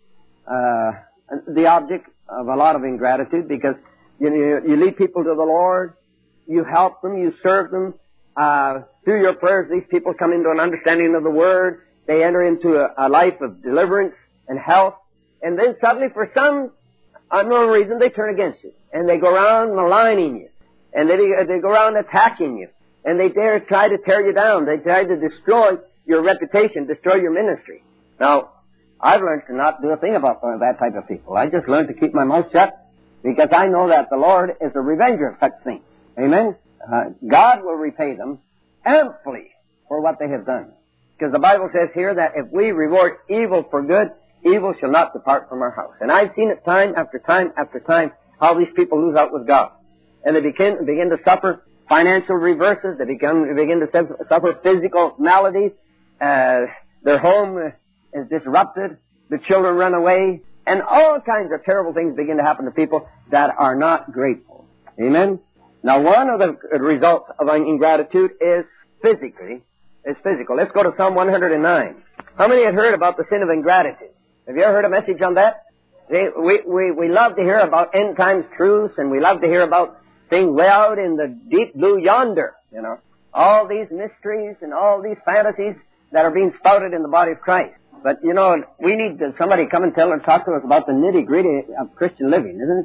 C: the object of a lot of ingratitude because you lead people to the Lord, you help them, you serve them. Through your prayers, these people come into an understanding of the Word. They enter into a life of deliverance and health. And then suddenly, for some unknown reason, they turn against you. And they go around maligning you. And they go around attacking you. And they dare try to tear you down. They try to destroy your reputation, destroy your ministry. Now, I've learned to not do a thing about that type of people. I just learned to keep my mouth shut because I know that the Lord is a revenger of such things. Amen? God will repay them amply for what they have done. Because the Bible says here that if we reward evil for good, evil shall not depart from our house. And I've seen it time after time after time how these people lose out with God. And they begin to suffer financial reverses. They begin to suffer physical maladies. Their home is disrupted. The children run away. And all kinds of terrible things begin to happen to people that are not grateful. Amen? Now, one of the results of ingratitude is physical. Let's go to Psalm 109. How many had heard about the sin of ingratitude? Have you ever heard a message on that? We love to hear about end times truths, and we love to hear about things way out in the deep blue yonder, you know. All these mysteries and all these fantasies that are being spouted in the body of Christ. But, you know, we need somebody come and talk to us about the nitty-gritty of Christian living, isn't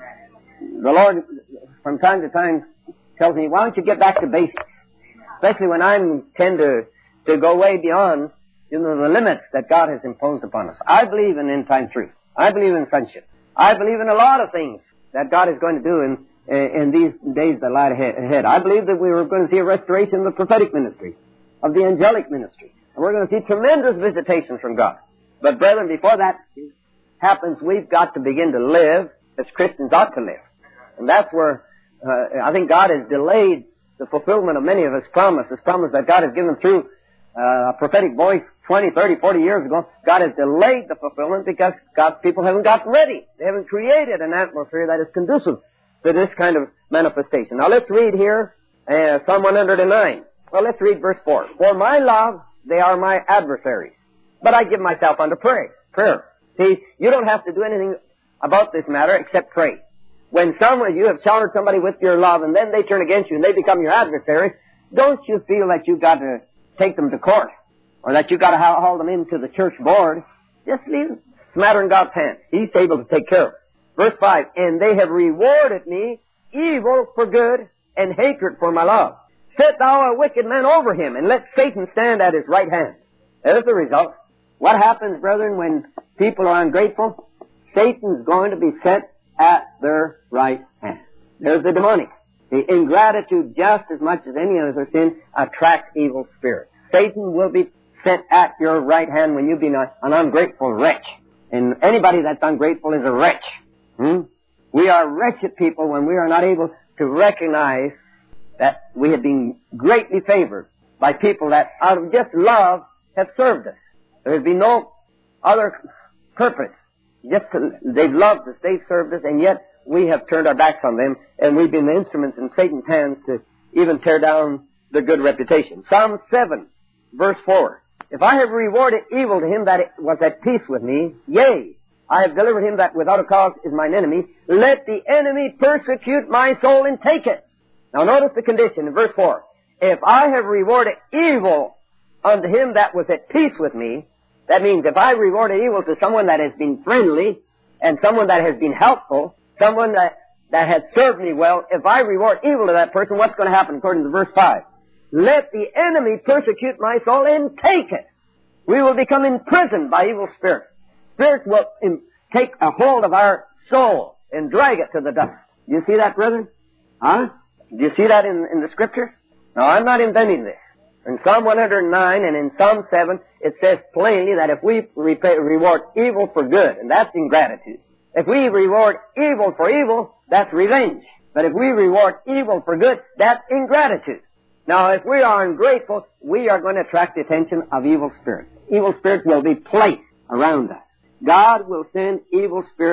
C: it? The Lord, from time to time, tells me, why don't you get back to basics? Especially when I tend to go way beyond, you know, the limits that God has imposed upon us. I believe in end-time truth. I believe in sonship. I believe in a lot of things that God is going to do in these days that lie ahead. I believe that we are going to see a restoration of the prophetic ministry, of the angelic ministry. And we're going to see tremendous visitations from God. But brethren, before that happens, we've got to begin to live as Christians ought to live. And that's where I think God has delayed the fulfillment of many of His promises that God has given through a prophetic voice 20, 30, 40 years ago. God has delayed the fulfillment because God's people haven't gotten ready. They haven't created an atmosphere that is conducive to this kind of manifestation. Now let's read here Psalm 109. Well, let's read verse 4. For my love, they are my adversaries, but I give myself unto prayer. See, you don't have to do anything about this matter except pray. When you have showered somebody with your love and then they turn against you and they become your adversaries, don't you feel that you've got to take them to court or that you've got to haul them into the church board? Just leave the matter in God's hands. He's able to take care of it. Verse 5, and they have rewarded me evil for good and hatred for my love. Set thou a wicked man over him, and let Satan stand at his right hand. There's the result. What happens, brethren, when people are ungrateful? Satan's going to be set at their right hand. There's the demonic. The ingratitude, just as much as any other sin, attracts evil spirits. Satan will be set at your right hand when you've been an ungrateful wretch. And anybody that's ungrateful is a wretch. We are wretched people when we are not able to recognize that we have been greatly favored by people that out of just love have served us. There has been no other purpose. They've loved us, they've served us, and yet we have turned our backs on them, and we've been the instruments in Satan's hands to even tear down their good reputation. Psalm 7, verse 4. If I have rewarded evil to him that was at peace with me, yea, I have delivered him that without a cause is mine enemy, let the enemy persecute my soul and take it. Now notice the condition in verse 4. If I have rewarded evil unto him that was at peace with me, that means if I rewarded evil to someone that has been friendly and someone that has been helpful, someone that has served me well, if I reward evil to that person, what's going to happen according to verse 5? Let the enemy persecute my soul and take it. We will become imprisoned by evil spirits. Spirits will take a hold of our soul and drag it to the dust. Do you see that, brethren? Huh? Do you see that in the Scripture? No, I'm not inventing this. In Psalm 109 and in Psalm 7, it says plainly that if we reward evil for good, and that's ingratitude. If we reward evil for evil, that's revenge. But if we reward evil for good, that's ingratitude. Now, if we are ungrateful, we are going to attract the attention of evil spirits. Evil spirits will be placed around us. God will send evil spirits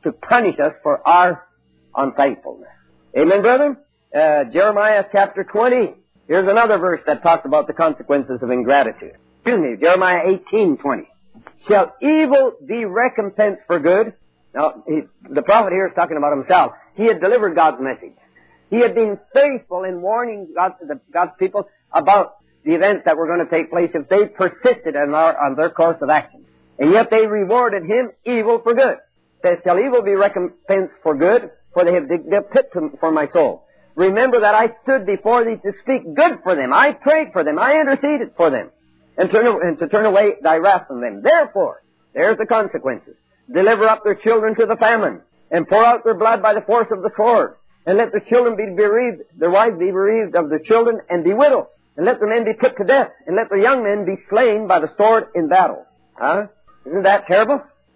C: to punish us for our unthankfulness. Amen, brethren? Jeremiah chapter 20. Here's another verse that talks about the consequences of ingratitude. Excuse me, Jeremiah 18:20. Shall evil be recompensed for good? Now, the prophet here is talking about himself. He had delivered God's message. He had been faithful in warning God's people about the events that were going to take place if they persisted on their course of action. And yet they rewarded him evil for good. It says, shall evil be recompensed for good? For they have digged a pit for my soul. Remember that I stood before thee to speak good for them. I prayed for them. I interceded for them. And to turn away thy wrath from them. Therefore, there's the consequences. Deliver up their children to the famine, and pour out their blood by the force of the sword. And let their children be bereaved, their wives be bereaved of their children, and be widows. And let their men be put to death, and let their young men be slain by the sword in battle. Isn't that terrible?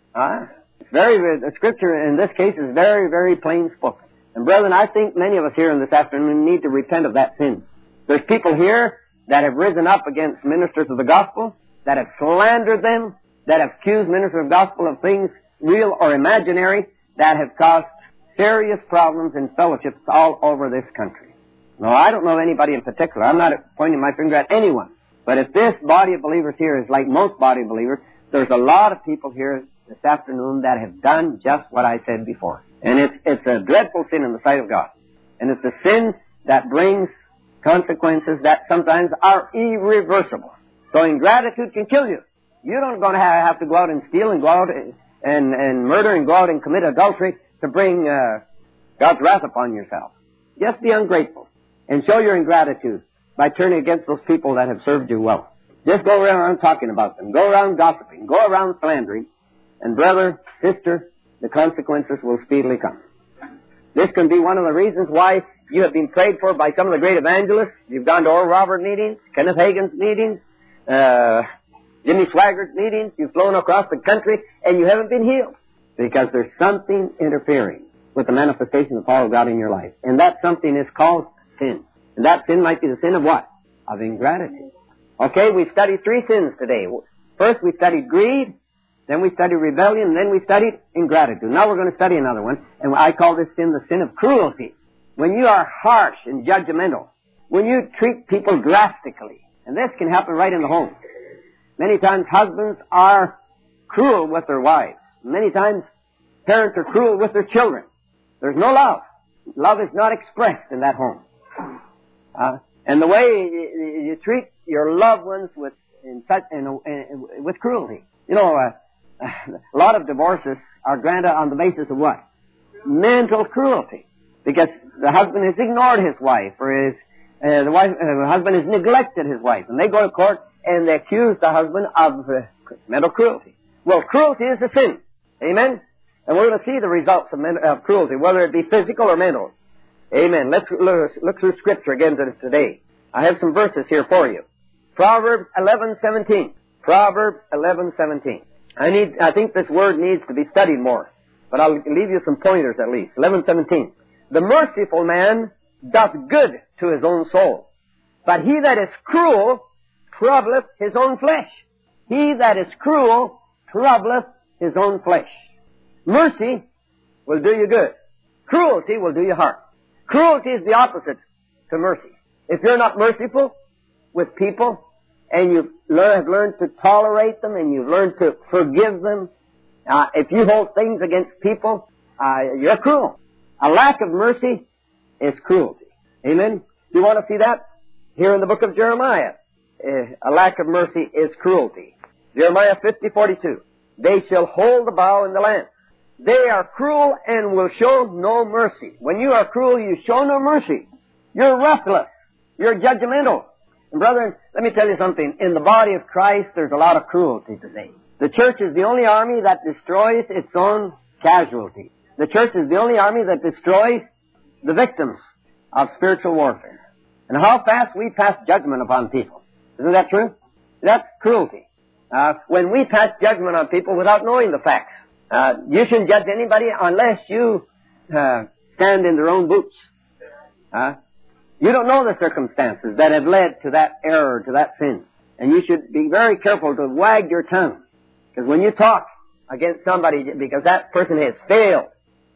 C: The scripture in this case is very, very plain spoken. And brethren, I think many of us here in this afternoon need to repent of that sin. There's people here that have risen up against ministers of the gospel, that have slandered them, that have accused ministers of the gospel of things real or imaginary, that have caused serious problems in fellowships all over this country. No, I don't know anybody in particular. I'm not pointing my finger at anyone. But if this body of believers here is like most body of believers, there's a lot of people here this afternoon that have done just what I said before. And it's a dreadful sin in the sight of God. And it's a sin that brings consequences that sometimes are irreversible. So ingratitude can kill you. You don't going to have to go out and steal and go out and murder and go out and commit adultery to bring God's wrath upon yourself. Just be ungrateful and show your ingratitude by turning against those people that have served you well. Just go around talking about them. Go around gossiping. Go around slandering. And brother, sister, the consequences will speedily come. This can be one of the reasons why you have been prayed for by some of the great evangelists. You've gone to Oral Roberts meetings, Kenneth Hagin's meetings, Jimmy Swaggart's meetings. You've flown across the country and you haven't been healed because there's something interfering with the manifestation of the power of God in your life. And that something is called sin. And that sin might be the sin of what? Of ingratitude. Okay, we've studied three sins today. First we studied greed, then we studied rebellion, and then we studied ingratitude. Now we're going to study another one, and I call this sin the sin of cruelty. When you are harsh and judgmental, when you treat people drastically, and this can happen right in the home. Many times husbands are cruel with their wives. Many times parents are cruel with their children. There's no love. Love is not expressed in that home. And the way you treat your loved ones with cruelty. You know, a lot of divorces are granted on the basis of what? Mental cruelty. Because the husband has ignored his wife, or the husband has neglected his wife. And they go to court and they accuse the husband of mental cruelty. Well, cruelty is a sin. Amen? And we're going to see the results of cruelty, whether it be physical or mental. Amen. Let's look through Scripture again today. I have some verses here for you. Proverbs 11:17. Proverbs 11:17. I think this word needs to be studied more, but I'll leave you some pointers at least. 11:17. The merciful man doth good to his own soul, but he that is cruel troubleth his own flesh. He that is cruel troubleth his own flesh. Mercy will do you good. Cruelty will do you harm. Cruelty is the opposite to mercy. If you're not merciful with people, and you have learned to tolerate them, and you've learned to forgive them, if you hold things against people, you're cruel. A lack of mercy is cruelty. Amen? Do you want to see that? Here in the book of Jeremiah, a lack of mercy is cruelty. Jeremiah 50:42. They shall hold the bow and the lance. They are cruel and will show no mercy. When you are cruel, you show no mercy. You're ruthless. You're judgmental. And brethren, let me tell you something. In the body of Christ, there's a lot of cruelty today. The church is the only army that destroys its own casualties. The church is the only army that destroys the victims of spiritual warfare. And how fast we pass judgment upon people. Isn't that true? That's cruelty. When we pass judgment on people without knowing the facts. You shouldn't judge anybody unless you stand in their own boots. You don't know the circumstances that have led to that error, to that sin. And you should be very careful to wag your tongue. Because when you talk against somebody because that person has failed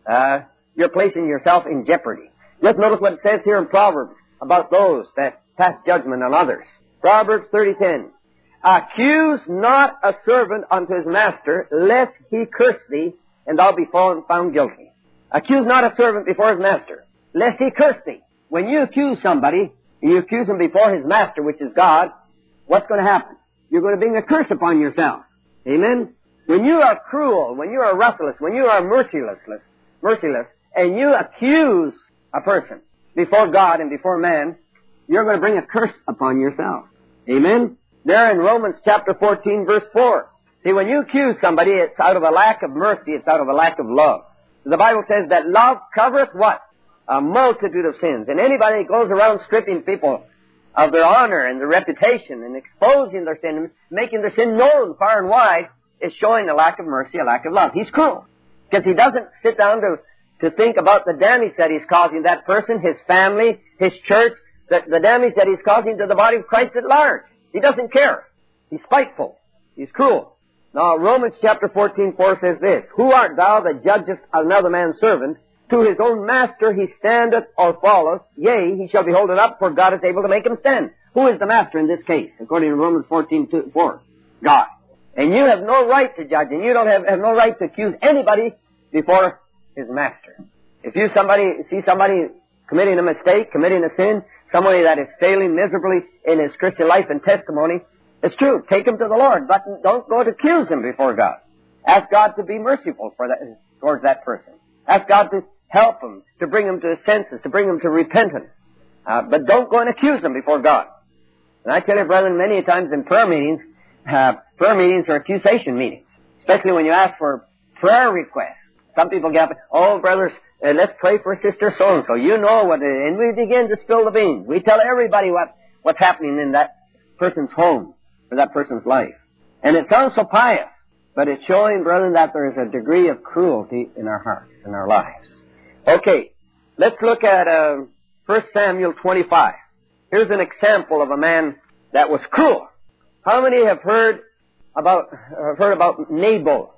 C: you're placing yourself in jeopardy. Just notice what it says here in Proverbs about those that pass judgment on others. Proverbs 30:10. Accuse not a servant unto his master, lest he curse thee, and thou be found guilty. Accuse not a servant before his master, lest he curse thee. When you accuse somebody, you accuse him before his master, which is God, what's going to happen? You're going to bring a curse upon yourself. Amen? When you are cruel, when you are ruthless, when you are merciless, and you accuse a person before God and before man, you're going to bring a curse upon yourself. Amen? There in Romans chapter 14, verse 4. See, when you accuse somebody, it's out of a lack of mercy, it's out of a lack of love. The Bible says that love covereth what? A multitude of sins. And anybody that goes around stripping people of their honor and their reputation and exposing their sin and making their sin known far and wide is showing a lack of mercy, a lack of love. He's cruel. Because he doesn't sit down to think about the damage that he's causing that person, his family, his church, the damage that he's causing to the body of Christ at large. He doesn't care. He's spiteful. He's cruel. Now, Romans chapter 14:4 says this, Who art thou that judgest another man's servant? To his own master he standeth or falleth. Yea, he shall be holding up, for God is able to make him stand. Who is the master in this case, according to Romans 14:4? God. And you have no right to judge, and you don't have no right to accuse anybody before his master. If you see somebody committing a mistake, committing a sin, somebody that is failing miserably in his Christian life and testimony, it's true, take him to the Lord, but don't go to accuse him before God. Ask God to be merciful towards that person. Ask God to help him, to bring him to his senses, to bring him to repentance. But don't go and accuse him before God. And I tell you, brethren, many times in prayer meetings are accusation meetings, especially when you ask for prayer requests. Some people get up, brothers, let's pray for Sister so-and-so. You know what, and we begin to spill the beans. We tell everybody what's happening in that person's home or that person's life. And it sounds so pious, but it's showing, brethren, that there is a degree of cruelty in our hearts, in our lives. Okay, let's look at 1 Samuel 25. Here's an example of a man that was cruel. How many have heard about Nabal?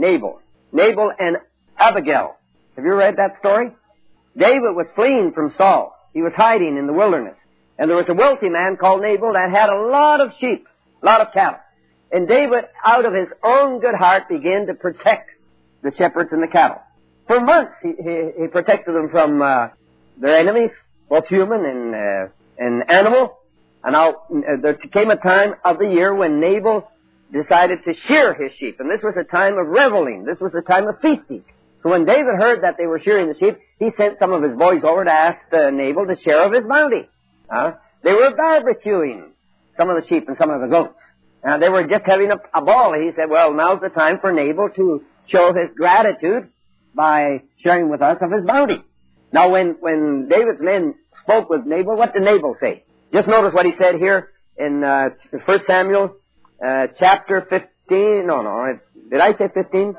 C: Nabal and Abigail. Have you read that story? David was fleeing from Saul. He was hiding in the wilderness. And there was a wealthy man called Nabal that had a lot of sheep, a lot of cattle. And David, out of his own good heart, began to protect the shepherds and the cattle. For months, he protected them from their enemies, both human and animal. And now there came a time of the year when Nabal decided to shear his sheep. And this was a time of reveling. This was a time of feasting. So when David heard that they were shearing the sheep, he sent some of his boys over to ask Nabal to share of his bounty. They were barbecuing some of the sheep and some of the goats. They were just having a ball. He said, well, now's the time for Nabal to show his gratitude by sharing with us of his bounty. Now, when David's men spoke with Nabal, what did Nabal say? Just notice what he said here in 1 Samuel chapter 15. Did I say 15?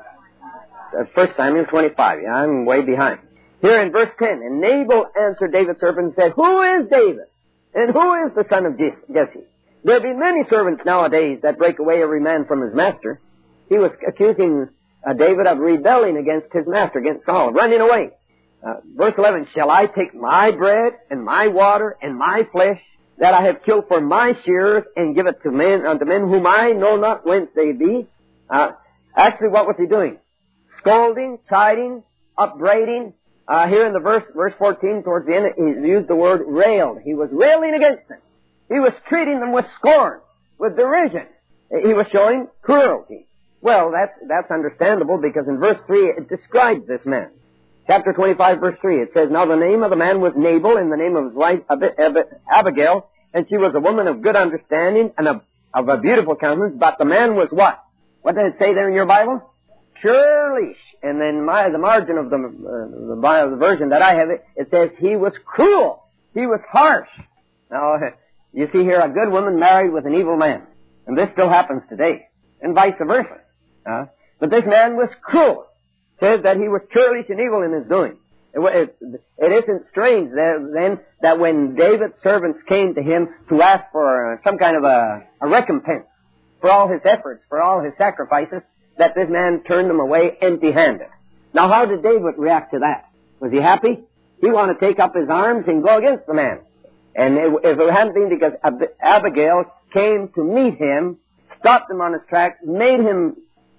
C: 1 Samuel 25. Yeah, I'm way behind. Here in verse 10, and Nabal answered David's servant and said, Who is David? And who is the son of Jesse? There be many servants nowadays that break away every man from his master. He was accusing David of rebelling against his master, against Saul, running away. Verse 11, Shall I take my bread and my water and my flesh that I have killed for my shearers and give it to unto men whom I know not whence they be? Actually, what was he doing? Scolding, chiding, upbraiding. Here in the verse 14, towards the end, he used the word railed. He was railing against them. He was treating them with scorn, with derision. He was showing cruelty. Well, that's understandable, because in verse 3 it describes this man. Chapter 25, verse 3, it says, Now the name of the man was Nabal, and the name of his wife Abigail, and she was a woman of good understanding and of a beautiful countenance, but the man was what? What did it say there in your Bible? Churlish. And then the margin of the version that I have, it says he was cruel. He was harsh. Now, you see here a good woman married with an evil man. And this still happens today. And vice versa. But this man was cruel. It says that he was churlish and evil in his doing. It isn't strange then that when David's servants came to him to ask for some kind of a recompense for all his efforts, for all his sacrifices, that this man turned them away empty-handed. Now, how did David react to that? Was he happy? He wanted to take up his arms and go against the man. And if it hadn't been because Abigail came to meet him, stopped him on his track, made him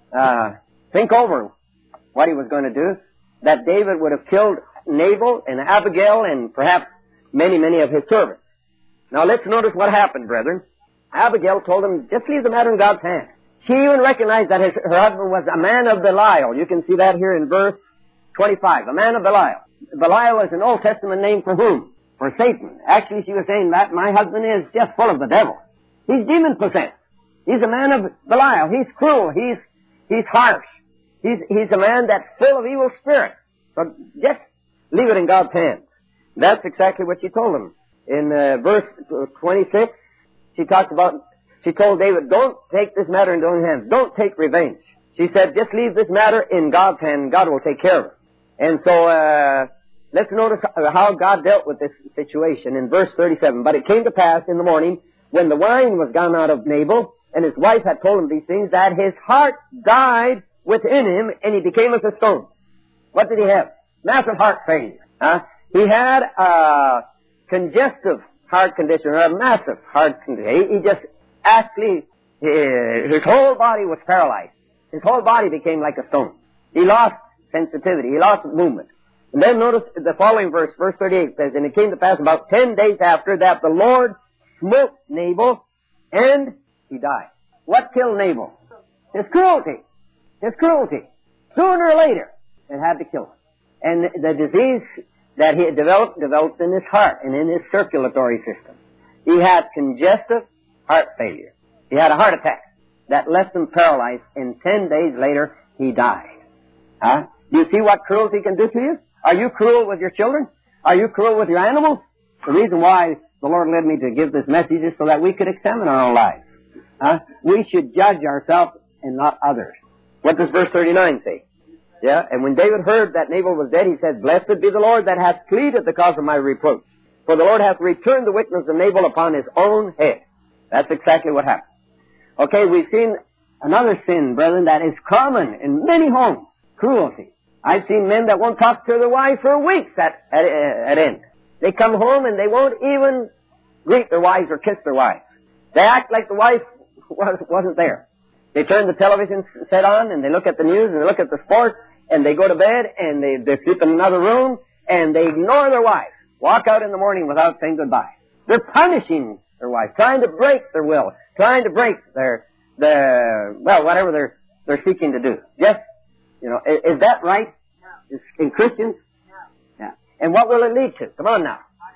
C: think over what he was going to do, that David would have killed Nabal and Abigail and perhaps many, many of his servants. Now let's notice what happened, brethren. Abigail told him, just leave the matter in God's hands. She even recognized that her husband was a man of Belial. You can see that here in verse 25. A man of Belial. Belial is an Old Testament name for whom? For Satan. Actually, she was saying that my husband is just full of the devil. He's demon-possessed. He's a man of Belial. He's cruel. He's harsh. He's a man that's full of evil spirits. So just leave it in God's hands. That's exactly what she told him. In verse 26, she told David, don't take this matter in your own hands. Don't take revenge. She said, just leave this matter in God's hand and God will take care of it. And so, let's notice how God dealt with this situation in verse 37. But it came to pass in the morning, when the wine was gone out of Nabal, and his wife had told him these things, that his heart died within him, and he became as a stone. What did he have? Massive heart failure. He had a congestive heart condition, or a massive heart condition. He just actually, his whole body was paralyzed. His whole body became like a stone. He lost sensitivity. He lost movement. And then notice the following verse, verse 38 says, and it came to pass about 10 days after that the Lord smote Nabal, and he died. What killed Nabal? His cruelty. His cruelty. Sooner or later, it had to kill him. And the disease that he had developed in his heart and in his circulatory system. He had congestive heart failure. He had a heart attack that left him paralyzed, and 10 days later, he died. Do you see what cruelty can do to you? Are you cruel with your children? Are you cruel with your animals? The reason why the Lord led me to give this message is so that we could examine our own lives. We should judge ourselves and not others. What does verse 39 say? Yeah, and when David heard that Nabal was dead, he said, blessed be the Lord that hath pleaded the cause of my reproach. For the Lord hath returned the wickedness of Nabal upon his own head. That's exactly what happened. Okay, we've seen another sin, brethren, that is common in many homes. Cruelty. I've seen men that won't talk to their wife for weeks at end. They come home and they won't even greet their wives or kiss their wives. They act like the wife wasn't there. They turn the television set on and they look at the news and they look at the sports and they go to bed and they sleep in another room and they ignore their wives. Walk out in the morning without saying goodbye. They're punishing their wife, trying to break their will, trying to break whatever they're seeking to do. Yes? Is that right? No. In Christians? No. Yeah. And what will it lead to? Come on now.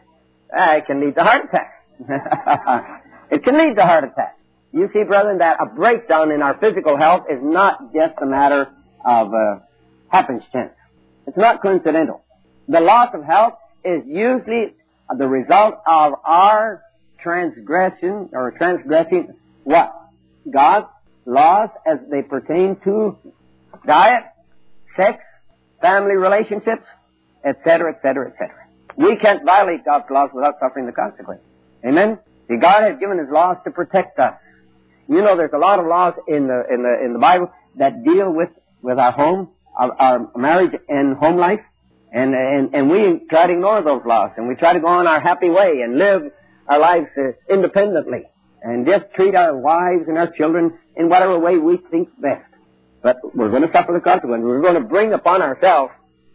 C: It can lead to heart attack. It can lead to heart attack. You see, brethren, that a breakdown in our physical health is not just a matter of happenstance. It's not coincidental. The loss of health is usually the result of our transgression or transgressing what? God's laws as they pertain to diet, sex, family relationships, etc., etc., etc. We can't violate God's laws without suffering the consequence. Amen? See, God has given His laws to protect us. You know, there's a lot of laws in the Bible that deal with our home, our marriage and home life, and we try to ignore those laws, and we try to go on our happy way and live our lives independently, and just treat our wives and our children in whatever way we think best. But we're going to suffer the consequences. We're going to bring upon ourselves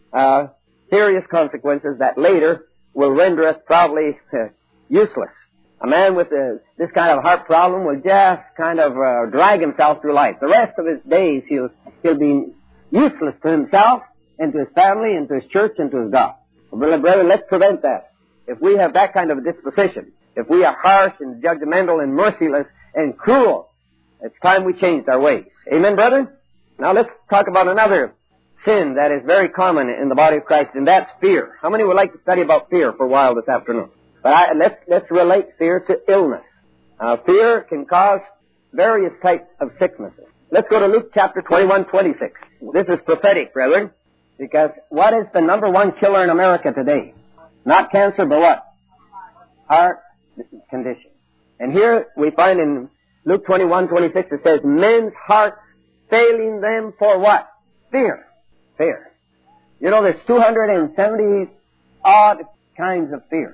C: serious consequences that later will render us probably useless. A man with this kind of heart problem will just kind of drag himself through life. The rest of his days he'll be useless to himself and to his family and to his church and to his God. Well, brother, let's prevent that. If we have that kind of a disposition, if we are harsh and judgmental and merciless and cruel, it's time we changed our ways. Amen, brethren? Now let's talk about another sin that is very common in the body of Christ, and that's fear. How many would like to study about fear for a while this afternoon? But let's relate fear to illness. Fear can cause various types of sicknesses. Let's go to Luke chapter 21:26. This is prophetic, brethren, because what is the number one killer in America today? Not cancer, but what? Heart condition. And here we find in Luke 21:26 it says, men's hearts failing them for what? Fear. Fear. You know, there's 270 odd kinds of fear.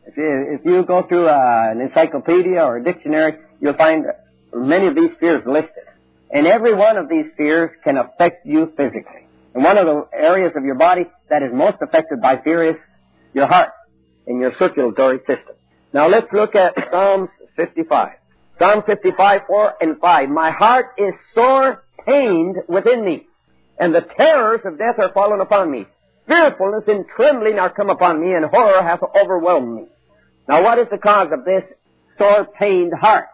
C: If you go through an encyclopedia or a dictionary, you'll find many of these fears listed. And every one of these fears can affect you physically. And one of the areas of your body that is most affected by fear is your heart and your circulatory system. Now let's look at Psalms 55. Psalm 55, 4 and 5. My heart is sore pained within me, and the terrors of death are fallen upon me. Fearfulness and trembling are come upon me, and horror hath overwhelmed me. Now what is the cause of this sore pained heart?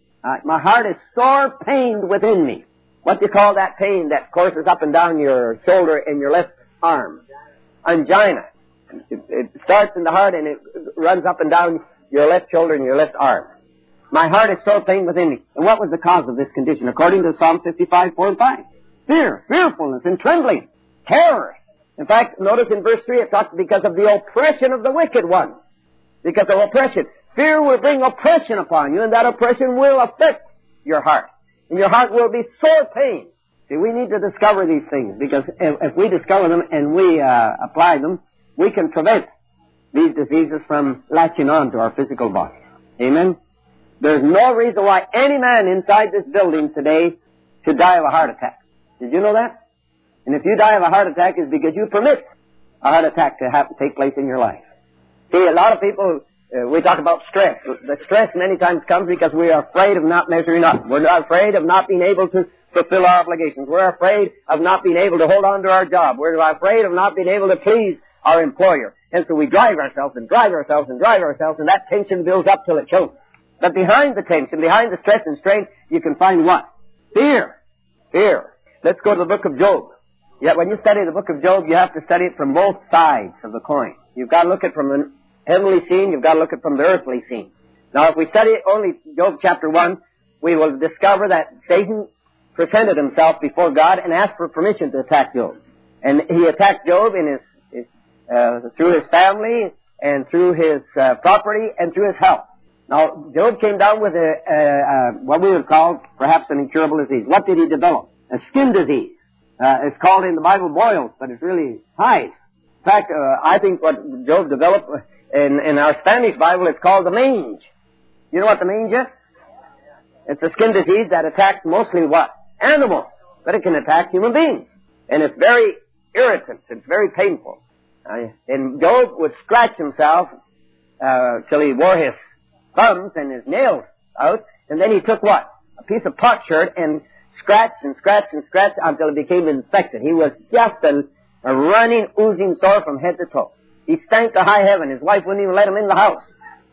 C: My heart is sore pained within me. What do you call that pain that courses up and down your shoulder and your left arm? Angina. It starts in the heart and it runs up and down your left shoulder and your left arm. My heart is sore pained within me. And what was the cause of this condition? According to Psalm 55, 4 and 5. Fear, fearfulness, and trembling. Terror. In fact, notice in verse 3 it talks because of the oppression of the wicked one. Because of oppression. Fear will bring oppression upon you, and that oppression will affect your heart. And your heart will be sore pained. See, we need to discover these things, because if we discover them and we apply them, we can prevent these diseases from latching on to our physical body. Amen? There's no reason why any man inside this building today should die of a heart attack. Did you know that? And if you die of a heart attack, it's because you permit a heart attack to take place in your life. See, a lot of people, we talk about stress. The stress many times comes because we are afraid of not measuring up. We're afraid of not being able to fulfill our obligations. We're afraid of not being able to hold on to our job. We're afraid of not being able to please our employer. And so we drive ourselves and drive ourselves and drive ourselves, and that tension builds up till it kills us. But behind the tension, behind the stress and strain, you can find what? Fear. Fear. Let's go to the book of Job. Yet when you study the book of Job, you have to study it from both sides of the coin. You've got to look at it from the heavenly scene, you've got to look at it from the earthly scene. Now, if we study only Job chapter 1, we will discover that Satan presented himself before God and asked for permission to attack Job. And he attacked Job in through his family and through his property and through his health. Now, Job came down with what we would call perhaps an incurable disease. What did he develop? A skin disease. It's called in the Bible boils, but it's really hives. In fact, I think what Job developed in our Spanish Bible, it's called the mange. You know what the mange is? It's a skin disease that attacks mostly what? Animals. But it can attack human beings. And it's very irritant. It's very painful. And Job would scratch himself till he wore his thumbs and his nails out. And then he took what? A piece of potsherd and scratched and scratched and scratched until it became infected. He was just a running, oozing sore from head to toe. He stank to high heaven. His wife wouldn't even let him in the house.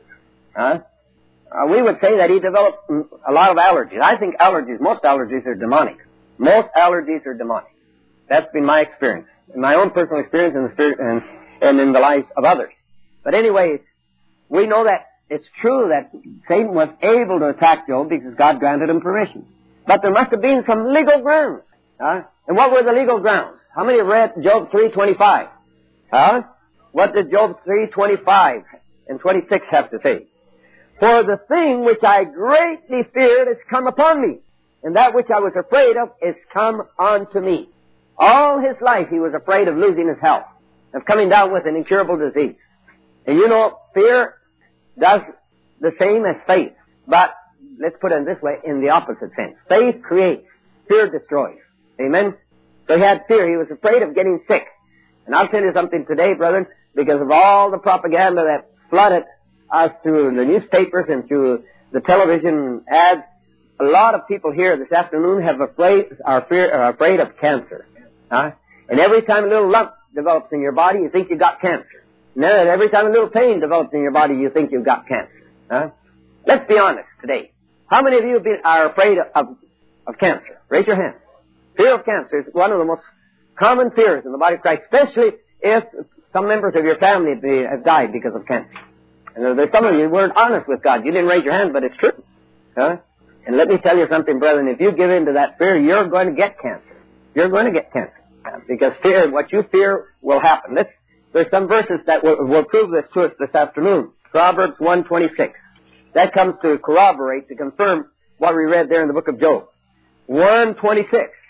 C: We would say that he developed a lot of allergies. I think most allergies are demonic. Most allergies are demonic. That's been my experience. In my own personal experience in the spirit and in the lives of others. But anyway, we know that it's true that Satan was able to attack Job because God granted him permission. But there must have been some legal grounds. And what were the legal grounds? How many have read Job 3:25? What did Job 3:25 and 26 have to say? For the thing which I greatly feared is come upon me, and that which I was afraid of is come unto me. All his life he was afraid of losing his health, of coming down with an incurable disease. And you know, fear does the same as faith. But let's put it this way, in the opposite sense. Faith creates, fear destroys. Amen? So he had fear. He was afraid of getting sick. And I'll tell you something today, brethren, because of all the propaganda that flooded us through the newspapers and through the television ads, a lot of people here this afternoon are afraid of cancer. And every time a little lump develops in your body, you think you've got cancer. And then every time a little pain develops in your body, you think you've got cancer. Let's be honest today. How many of you are afraid of cancer? Raise your hand. Fear of cancer is one of the most common fears in the body of Christ, especially if some members of your family have died because of cancer. And there's some of you who weren't honest with God. You didn't raise your hand, but it's true. And let me tell you something, brethren. If you give in to that fear, you're going to get cancer. You're going to get cancer. Because what you fear will happen. There's some verses that will prove this to us this afternoon. Proverbs 1:26. That comes to corroborate, to confirm what we read there in the book of Job. 1:26.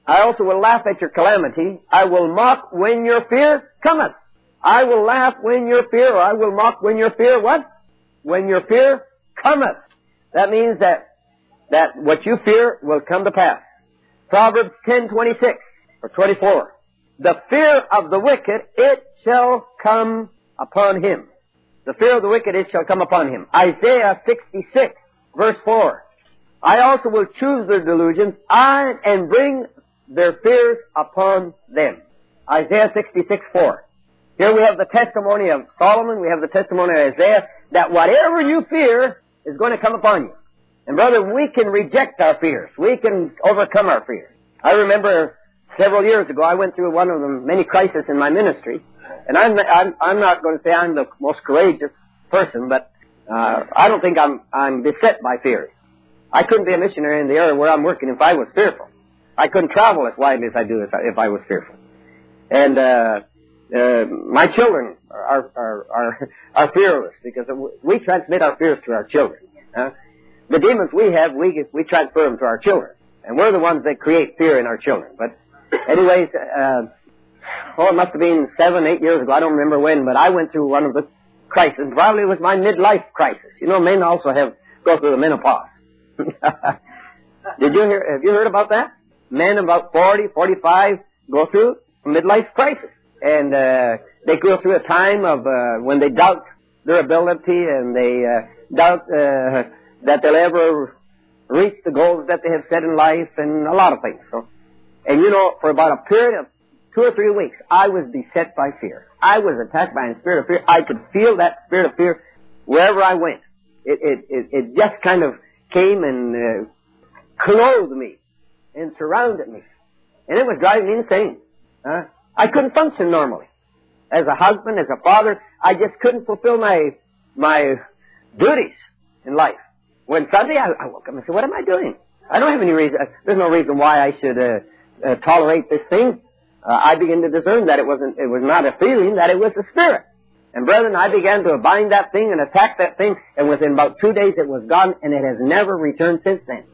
C: I also will laugh at your calamity. I will mock when your fear cometh. I will laugh when your fear, or I will mock when your fear, what? When your fear cometh. That means that what you fear will come to pass. Proverbs 10:26 or 24. The fear of the wicked, it shall come upon him. The fear of the wicked, it shall come upon him. Isaiah 66 verse 4. I also will choose their delusions, and bring their fears upon them. Isaiah 66:4. Here we have the testimony of Solomon, we have the testimony of Isaiah, that whatever you fear is going to come upon you. And brother, we can reject our fears. We can overcome our fears. I remember several years ago, I went through one of the many crises in my ministry. And I'm not going to say I'm the most courageous person, but I don't think I'm beset by fears. I couldn't be a missionary in the area where I'm working if I was fearful. I couldn't travel as widely as I do if I was fearful. And my children are fearless because we transmit our fears to our children. The demons we have, we transfer them to our children. And we're the ones that create fear in our children. But anyways, it must have been 7, 8 years ago. I don't remember when, but I went through one of the crises. Probably it was my midlife crisis. You know, men also go through the menopause. Have you heard about that? Men about 40, 45 go through a midlife crisis. And they go through a time of when they doubt their ability and they doubt that they'll ever reach the goals that they have set in life and a lot of things. So, and you know, for about a period of 2 or 3 weeks, I was beset by fear. I was attacked by a spirit of fear. I could feel that spirit of fear wherever I went. It just kind of came and clothed me and surrounded me. And it was driving me insane. I couldn't function normally. As a husband, as a father, I just couldn't fulfill my duties in life. When Sunday I woke up and said, what am I doing? I don't have any reason. There's no reason why I should tolerate this thing. I began to discern that it was not a feeling, that it was a spirit. And brethren, I began to bind that thing and attack that thing, and within about 2 days it was gone, and it has never returned since then.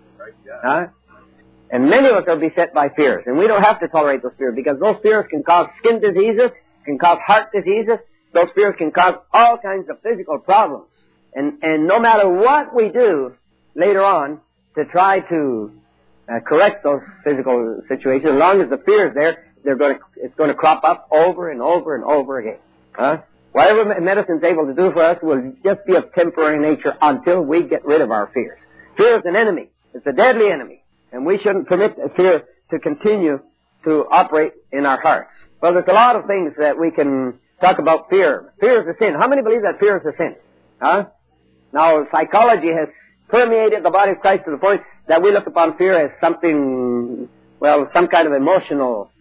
C: And many of us are beset by fears, and we don't have to tolerate those fears, because those fears can cause skin diseases, can cause heart diseases, those fears can cause all kinds of physical problems. And no matter what we do later on to try to correct those physical situations, as long as the fear is there, it's going to crop up over and over and over again. Whatever medicine's able to do for us will just be of temporary nature until we get rid of our fears. Fear is an enemy. It's a deadly enemy. And we shouldn't permit fear to continue to operate in our hearts. Well, there's a lot of things that we can talk about fear. Fear is a sin. How many believe that fear is a sin? Now, psychology has permeated the body of Christ to the point that we look upon fear as something, some kind of emotional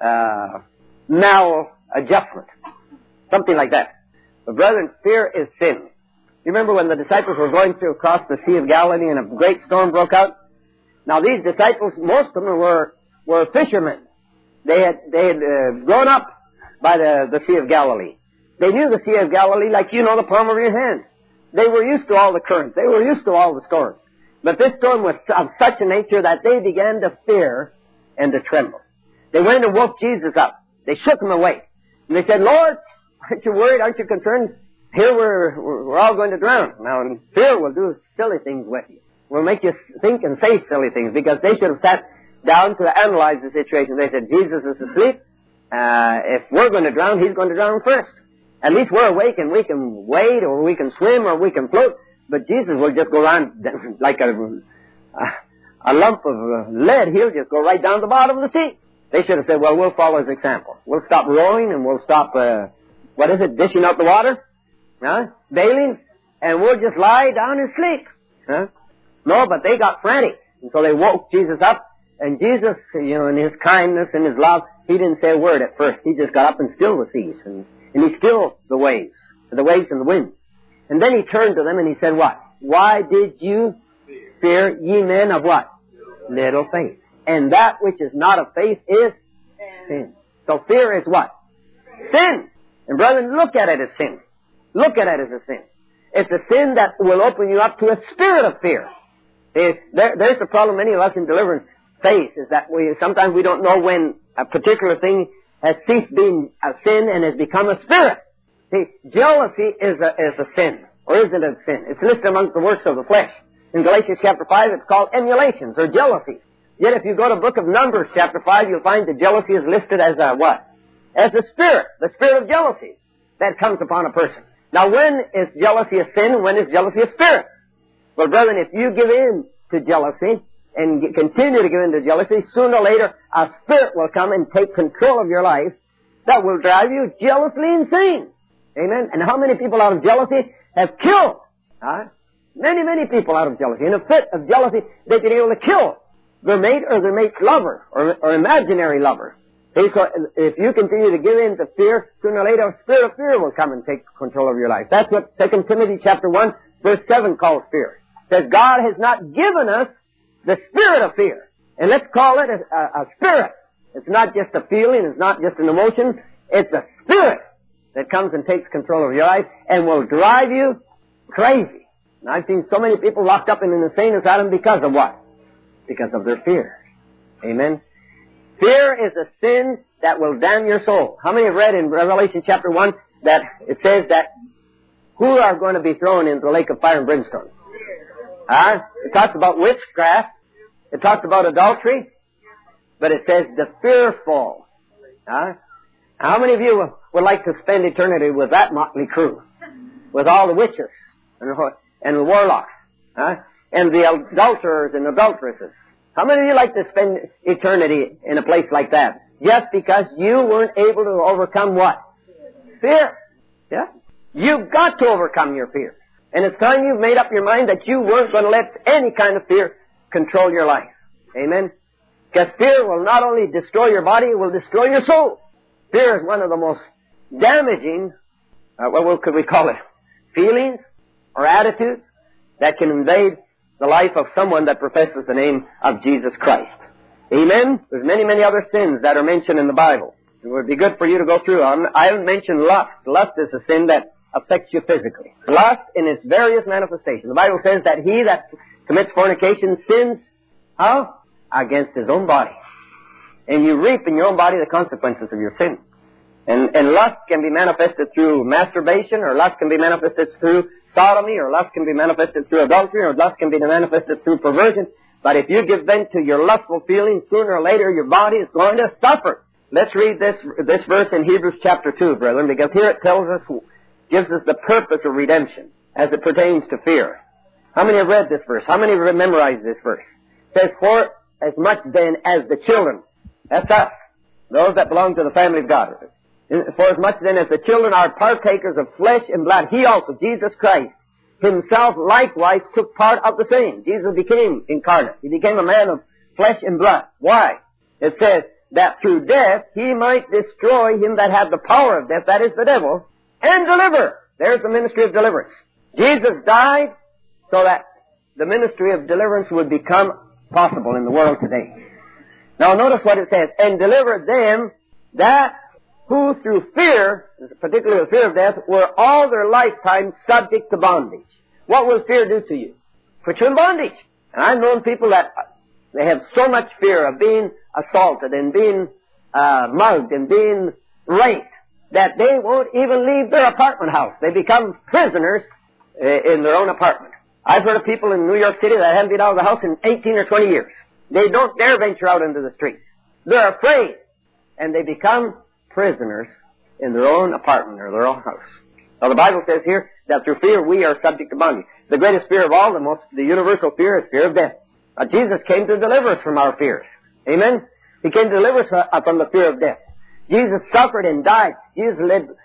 C: maladjustment. Something like that. But brethren, fear is sin. You remember when the disciples were going through across the Sea of Galilee and a great storm broke out? Now these disciples, most of them were fishermen. They had grown up by the Sea of Galilee. They knew the Sea of Galilee like you know the palm of your hand. They were used to all the currents. They were used to all the storms. But this storm was of such a nature that they began to fear and to tremble. They went and woke Jesus up. They shook him awake. And they said, Lord, aren't you worried? Aren't you concerned? Here we're all going to drown. Now, fear will do silly things with you. Will make you think and say silly things, because they should have sat down to analyze the situation. They said, Jesus is asleep. If we're going to drown, he's going to drown first. At least we're awake and we can wade, or we can swim, or we can float. But Jesus will just go around like a lump of lead. He'll just go right down the bottom of the sea. They should have said, well, we'll follow his example. We'll stop rowing and we'll stop, dishing out the water, bailing, and we'll just lie down and sleep. No, but they got frantic. And so they woke Jesus up, and Jesus, in his kindness and his love, he didn't say a word at first. He just got up and stilled the seas, and he stilled the waves and the wind. And then he turned to them and he said, what? Why did you fear, ye men of what? Little faith. And that which is not of faith is sin. So fear is what? Sin. And brethren, look at it as sin. Look at it as a sin. It's a sin that will open you up to a spirit of fear. There's the problem, many of us in deliverance, faith is that sometimes we don't know when a particular thing has ceased being a sin and has become a spirit. See, jealousy is a sin, or is it a sin? It's listed amongst the works of the flesh. In Galatians chapter 5, it's called emulations, or jealousy. Yet if you go to the book of Numbers chapter 5, you'll find that jealousy is listed as a what? As a spirit, the spirit of jealousy that comes upon a person. Now when is jealousy a sin and when is jealousy a spirit? Well, brethren, if you give in to jealousy and continue to give in to jealousy, sooner or later a spirit will come and take control of your life that will drive you jealously insane. Amen? And how many people out of jealousy have killed? Many, many people out of jealousy. In a fit of jealousy, they've been able to kill their mate or their mate's lover or imaginary lover. So if you continue to give in to fear, sooner or later a spirit of fear will come and take control of your life. That's what 2 Timothy chapter 1 verse 7 calls fear. It says God has not given us the spirit of fear. And let's call it a spirit. It's not just a feeling, it's not just an emotion, it's a spirit that comes and takes control of your life and will drive you crazy. And I've seen so many people locked up in an insane asylum because of what? Because of their fear. Amen? Fear is a sin that will damn your soul. How many have read in Revelation chapter 1 that it says that who are going to be thrown into the lake of fire and brimstone? It talks about witchcraft. It talks about adultery. But it says the fearful. How many of you would like to spend eternity with that motley crew? With all the witches and the warlocks, and the adulterers and adulteresses. How many of you like to spend eternity in a place like that? Just because you weren't able to overcome what? Fear. Yeah? You've got to overcome your fear. And it's time you've made up your mind that you weren't going to let any kind of fear control your life. Amen? Because fear will not only destroy your body, it will destroy your soul. Fear is one of the most damaging, what could we call it? Feelings or attitudes that can invade the life of someone that professes the name of Jesus Christ. Amen? There's many, many other sins that are mentioned in the Bible. It would be good for you to go through them. I haven't mentioned lust. Lust is a sin that affects you physically. Lust in its various manifestations. The Bible says that he that commits fornication sins, how? Against his own body. And you reap in your own body the consequences of your sin. And lust can be manifested through masturbation, or lust can be manifested through sodomy, or lust can be manifested through adultery, or lust can be manifested through perversion. But if you give vent to your lustful feelings, sooner or later your body is going to suffer. Let's read this verse in Hebrews chapter 2, brethren, because here it tells us, gives us the purpose of redemption as it pertains to fear. How many have read this verse? How many have memorized this verse? It says, for as much then as the children, that's us, those that belong to the family of God. For as much then as the children are partakers of flesh and blood, he also, Jesus Christ, himself likewise took part of the same. Jesus became incarnate. He became a man of flesh and blood. Why? It says that through death he might destroy him that had the power of death, that is the devil, and deliver. There's the ministry of deliverance. Jesus died so that the ministry of deliverance would become possible in the world today. Now notice what it says, and deliver them that who through fear, particularly the fear of death, were all their lifetime subject to bondage. What will fear do to you? Put you in bondage. And I've known people that they have so much fear of being assaulted and being mugged and being raped that they won't even leave their apartment house. They become prisoners in their own apartment. I've heard of people in New York City that haven't been out of the house in 18 or 20 years. They don't dare venture out into the streets. They're afraid. And they become prisoners in their own apartment or their own house. Now the Bible says here that through fear we are subject to bondage. The greatest fear of all, the universal fear, is fear of death. Jesus came to deliver us from our fears. Amen? He came to deliver us from the fear of death. Jesus suffered and died. Jesus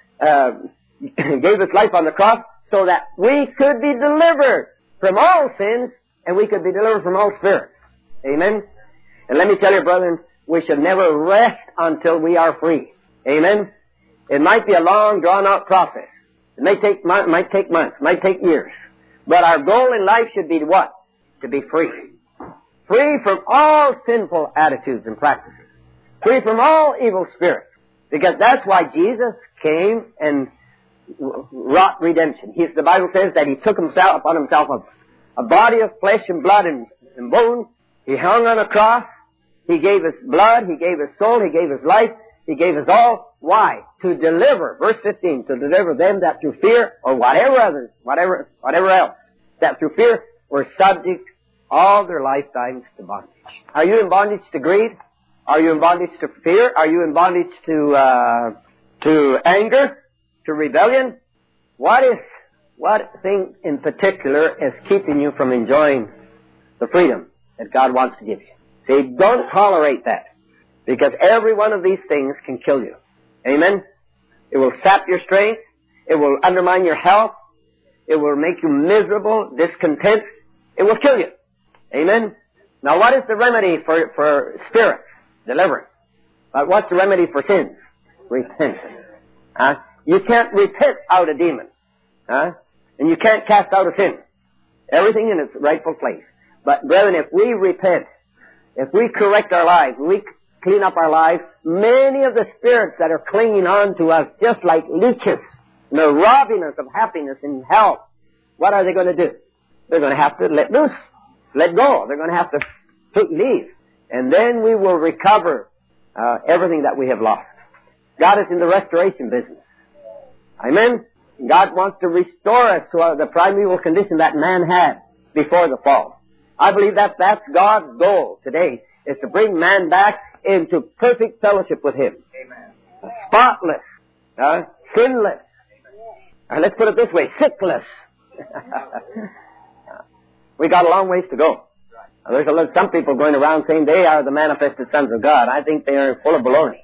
C: gave his life on the cross so that we could be delivered from all sins and we could be delivered from all spirits. Amen? And let me tell you, brethren, we should never rest until we are free. Amen? It might be a long, drawn-out process. It might take months, might take years. But our goal in life should be what? To be free. Free from all sinful attitudes and practices. Free from all evil spirits. Because that's why Jesus came and wrought redemption. The Bible says that he took upon himself a body of flesh and blood and bone. He hung on a cross He gave His blood, He gave His soul, He gave His life, He gave His all. Why? To deliver, verse 15, to deliver them that through fear, or whatever else, that through fear were subject all their lifetimes to bondage. Are you in bondage to greed? Are you in bondage to fear? Are you in bondage to anger? To rebellion? What thing in particular is keeping you from enjoying the freedom that God wants to give you? See, don't tolerate that, because every one of these things can kill you. Amen? It will sap your strength. It will undermine your health. It will make you miserable, discontent. It will kill you. Amen? Now, what is the remedy for spirits? Deliverance. But what's the remedy for sins? Repentance. You can't repent out a demon. And you can't cast out a sin. Everything in its rightful place. But, brethren, if we repent, if we correct our lives, we clean up our lives, many of the spirits that are clinging on to us just like leeches, and they're robbing us of happiness and health, what are they going to do? They're going to have to let loose, let go. They're going to have to leave. And then we will recover everything that we have lost. God is in the restoration business. Amen? God wants to restore us to the primeval condition that man had before the fall. I believe that that's God's goal today, is to bring man back into perfect fellowship with Him. Amen. Spotless, sinless. Let's put it this way, sickless. We got a long ways to go. There's some people going around saying they are the manifested sons of God. I think they are full of baloney.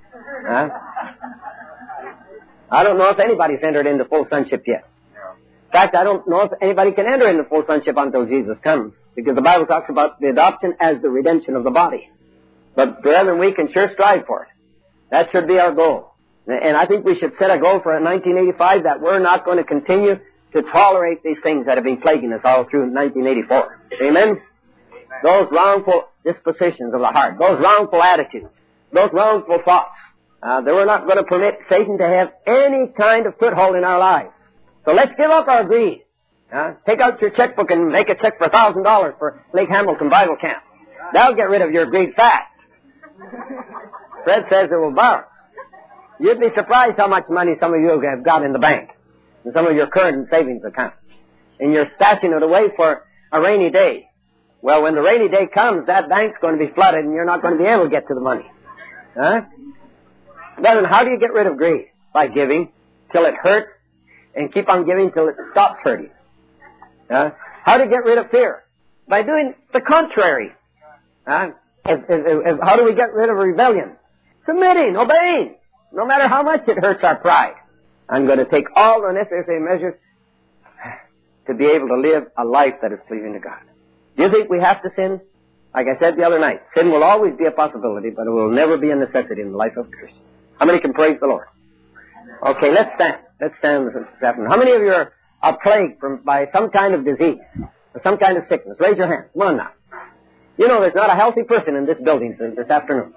C: I don't know if anybody's entered into full sonship yet. In fact, I don't know if anybody can enter into full sonship until Jesus comes, because the Bible talks about the adoption as the redemption of the body. But, brethren, we can sure strive for it. That should be our goal. And I think we should set a goal for 1985 that we're not going to continue to tolerate these things that have been plaguing us all through 1984. Amen? Those wrongful dispositions of the heart, those wrongful attitudes, those wrongful thoughts, that we're not going to permit Satan to have any kind of foothold in our lives. So let's give up our greed. Take out your checkbook and make a check for $1,000 for Lake Hamilton Bible Camp. That'll get rid of your greed fast. Fred says it will bounce. You'd be surprised how much money some of you have got in the bank, in some of your current savings accounts. And you're stashing it away for a rainy day. Well, when the rainy day comes, that bank's going to be flooded and you're not going to be able to get to the money. Then how do you get rid of greed? By giving till it hurts, and keep on giving till it stops hurting. How do you get rid of fear? By doing the contrary. How do we get rid of rebellion? Submitting, obeying, no matter how much it hurts our pride. I'm going to take all the necessary measures to be able to live a life that is pleasing to God. Do you think we have to sin? Like I said the other night, sin will always be a possibility, but it will never be a necessity in the life of a Christian. How many can praise the Lord? Okay, let's stand. Let's stand this afternoon. How many of you are plagued by some kind of disease or some kind of sickness? Raise your hand. Come on now. You know there's not a healthy person in this building this afternoon.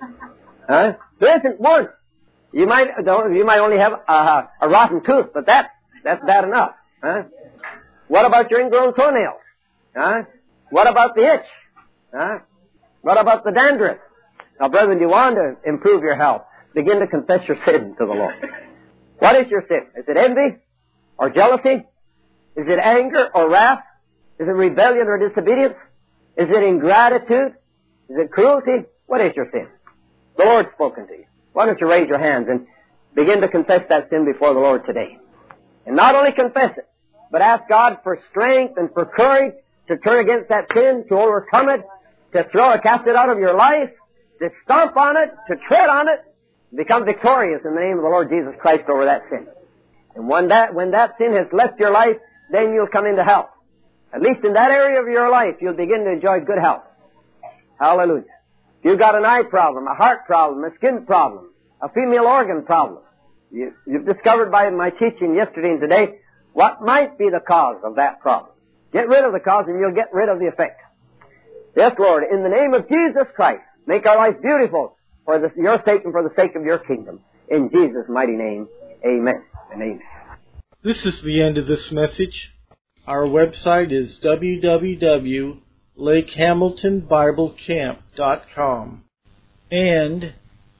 C: There isn't one. You might only have a rotten tooth, but that's bad enough. What about your ingrown toenails? What about the itch? What about the dandruff? Now, brethren, do you want to improve your health? Begin to confess your sin to the Lord. What is your sin? Is it envy or jealousy? Is it anger or wrath? Is it rebellion or disobedience? Is it ingratitude? Is it cruelty? What is your sin? The Lord's spoken to you. Why don't you raise your hands and begin to confess that sin before the Lord today? And not only confess it, but ask God for strength and for courage to turn against that sin, to overcome it, to cast it out of your life, to stomp on it, to tread on it, become victorious in the name of the Lord Jesus Christ over that sin. And when that sin has left your life, then you'll come into health. At least in that area of your life, you'll begin to enjoy good health. Hallelujah. If you've got an eye problem, a heart problem, a skin problem, a female organ problem, you've discovered by my teaching yesterday and today what might be the cause of that problem. Get rid of the cause and you'll get rid of the effect. Yes, Lord, in the name of Jesus Christ, make our life beautiful for your sake and for the sake of your kingdom. In Jesus' mighty name, amen and amen.
A: This is the end of this message. Our website is www.lhcm.org. LakeHamiltonBibleCamp.com, and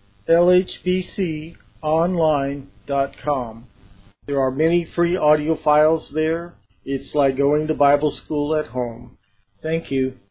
A: LHBCOnline.com. There are many free audio files there. It's like going to Bible school at home. Thank you.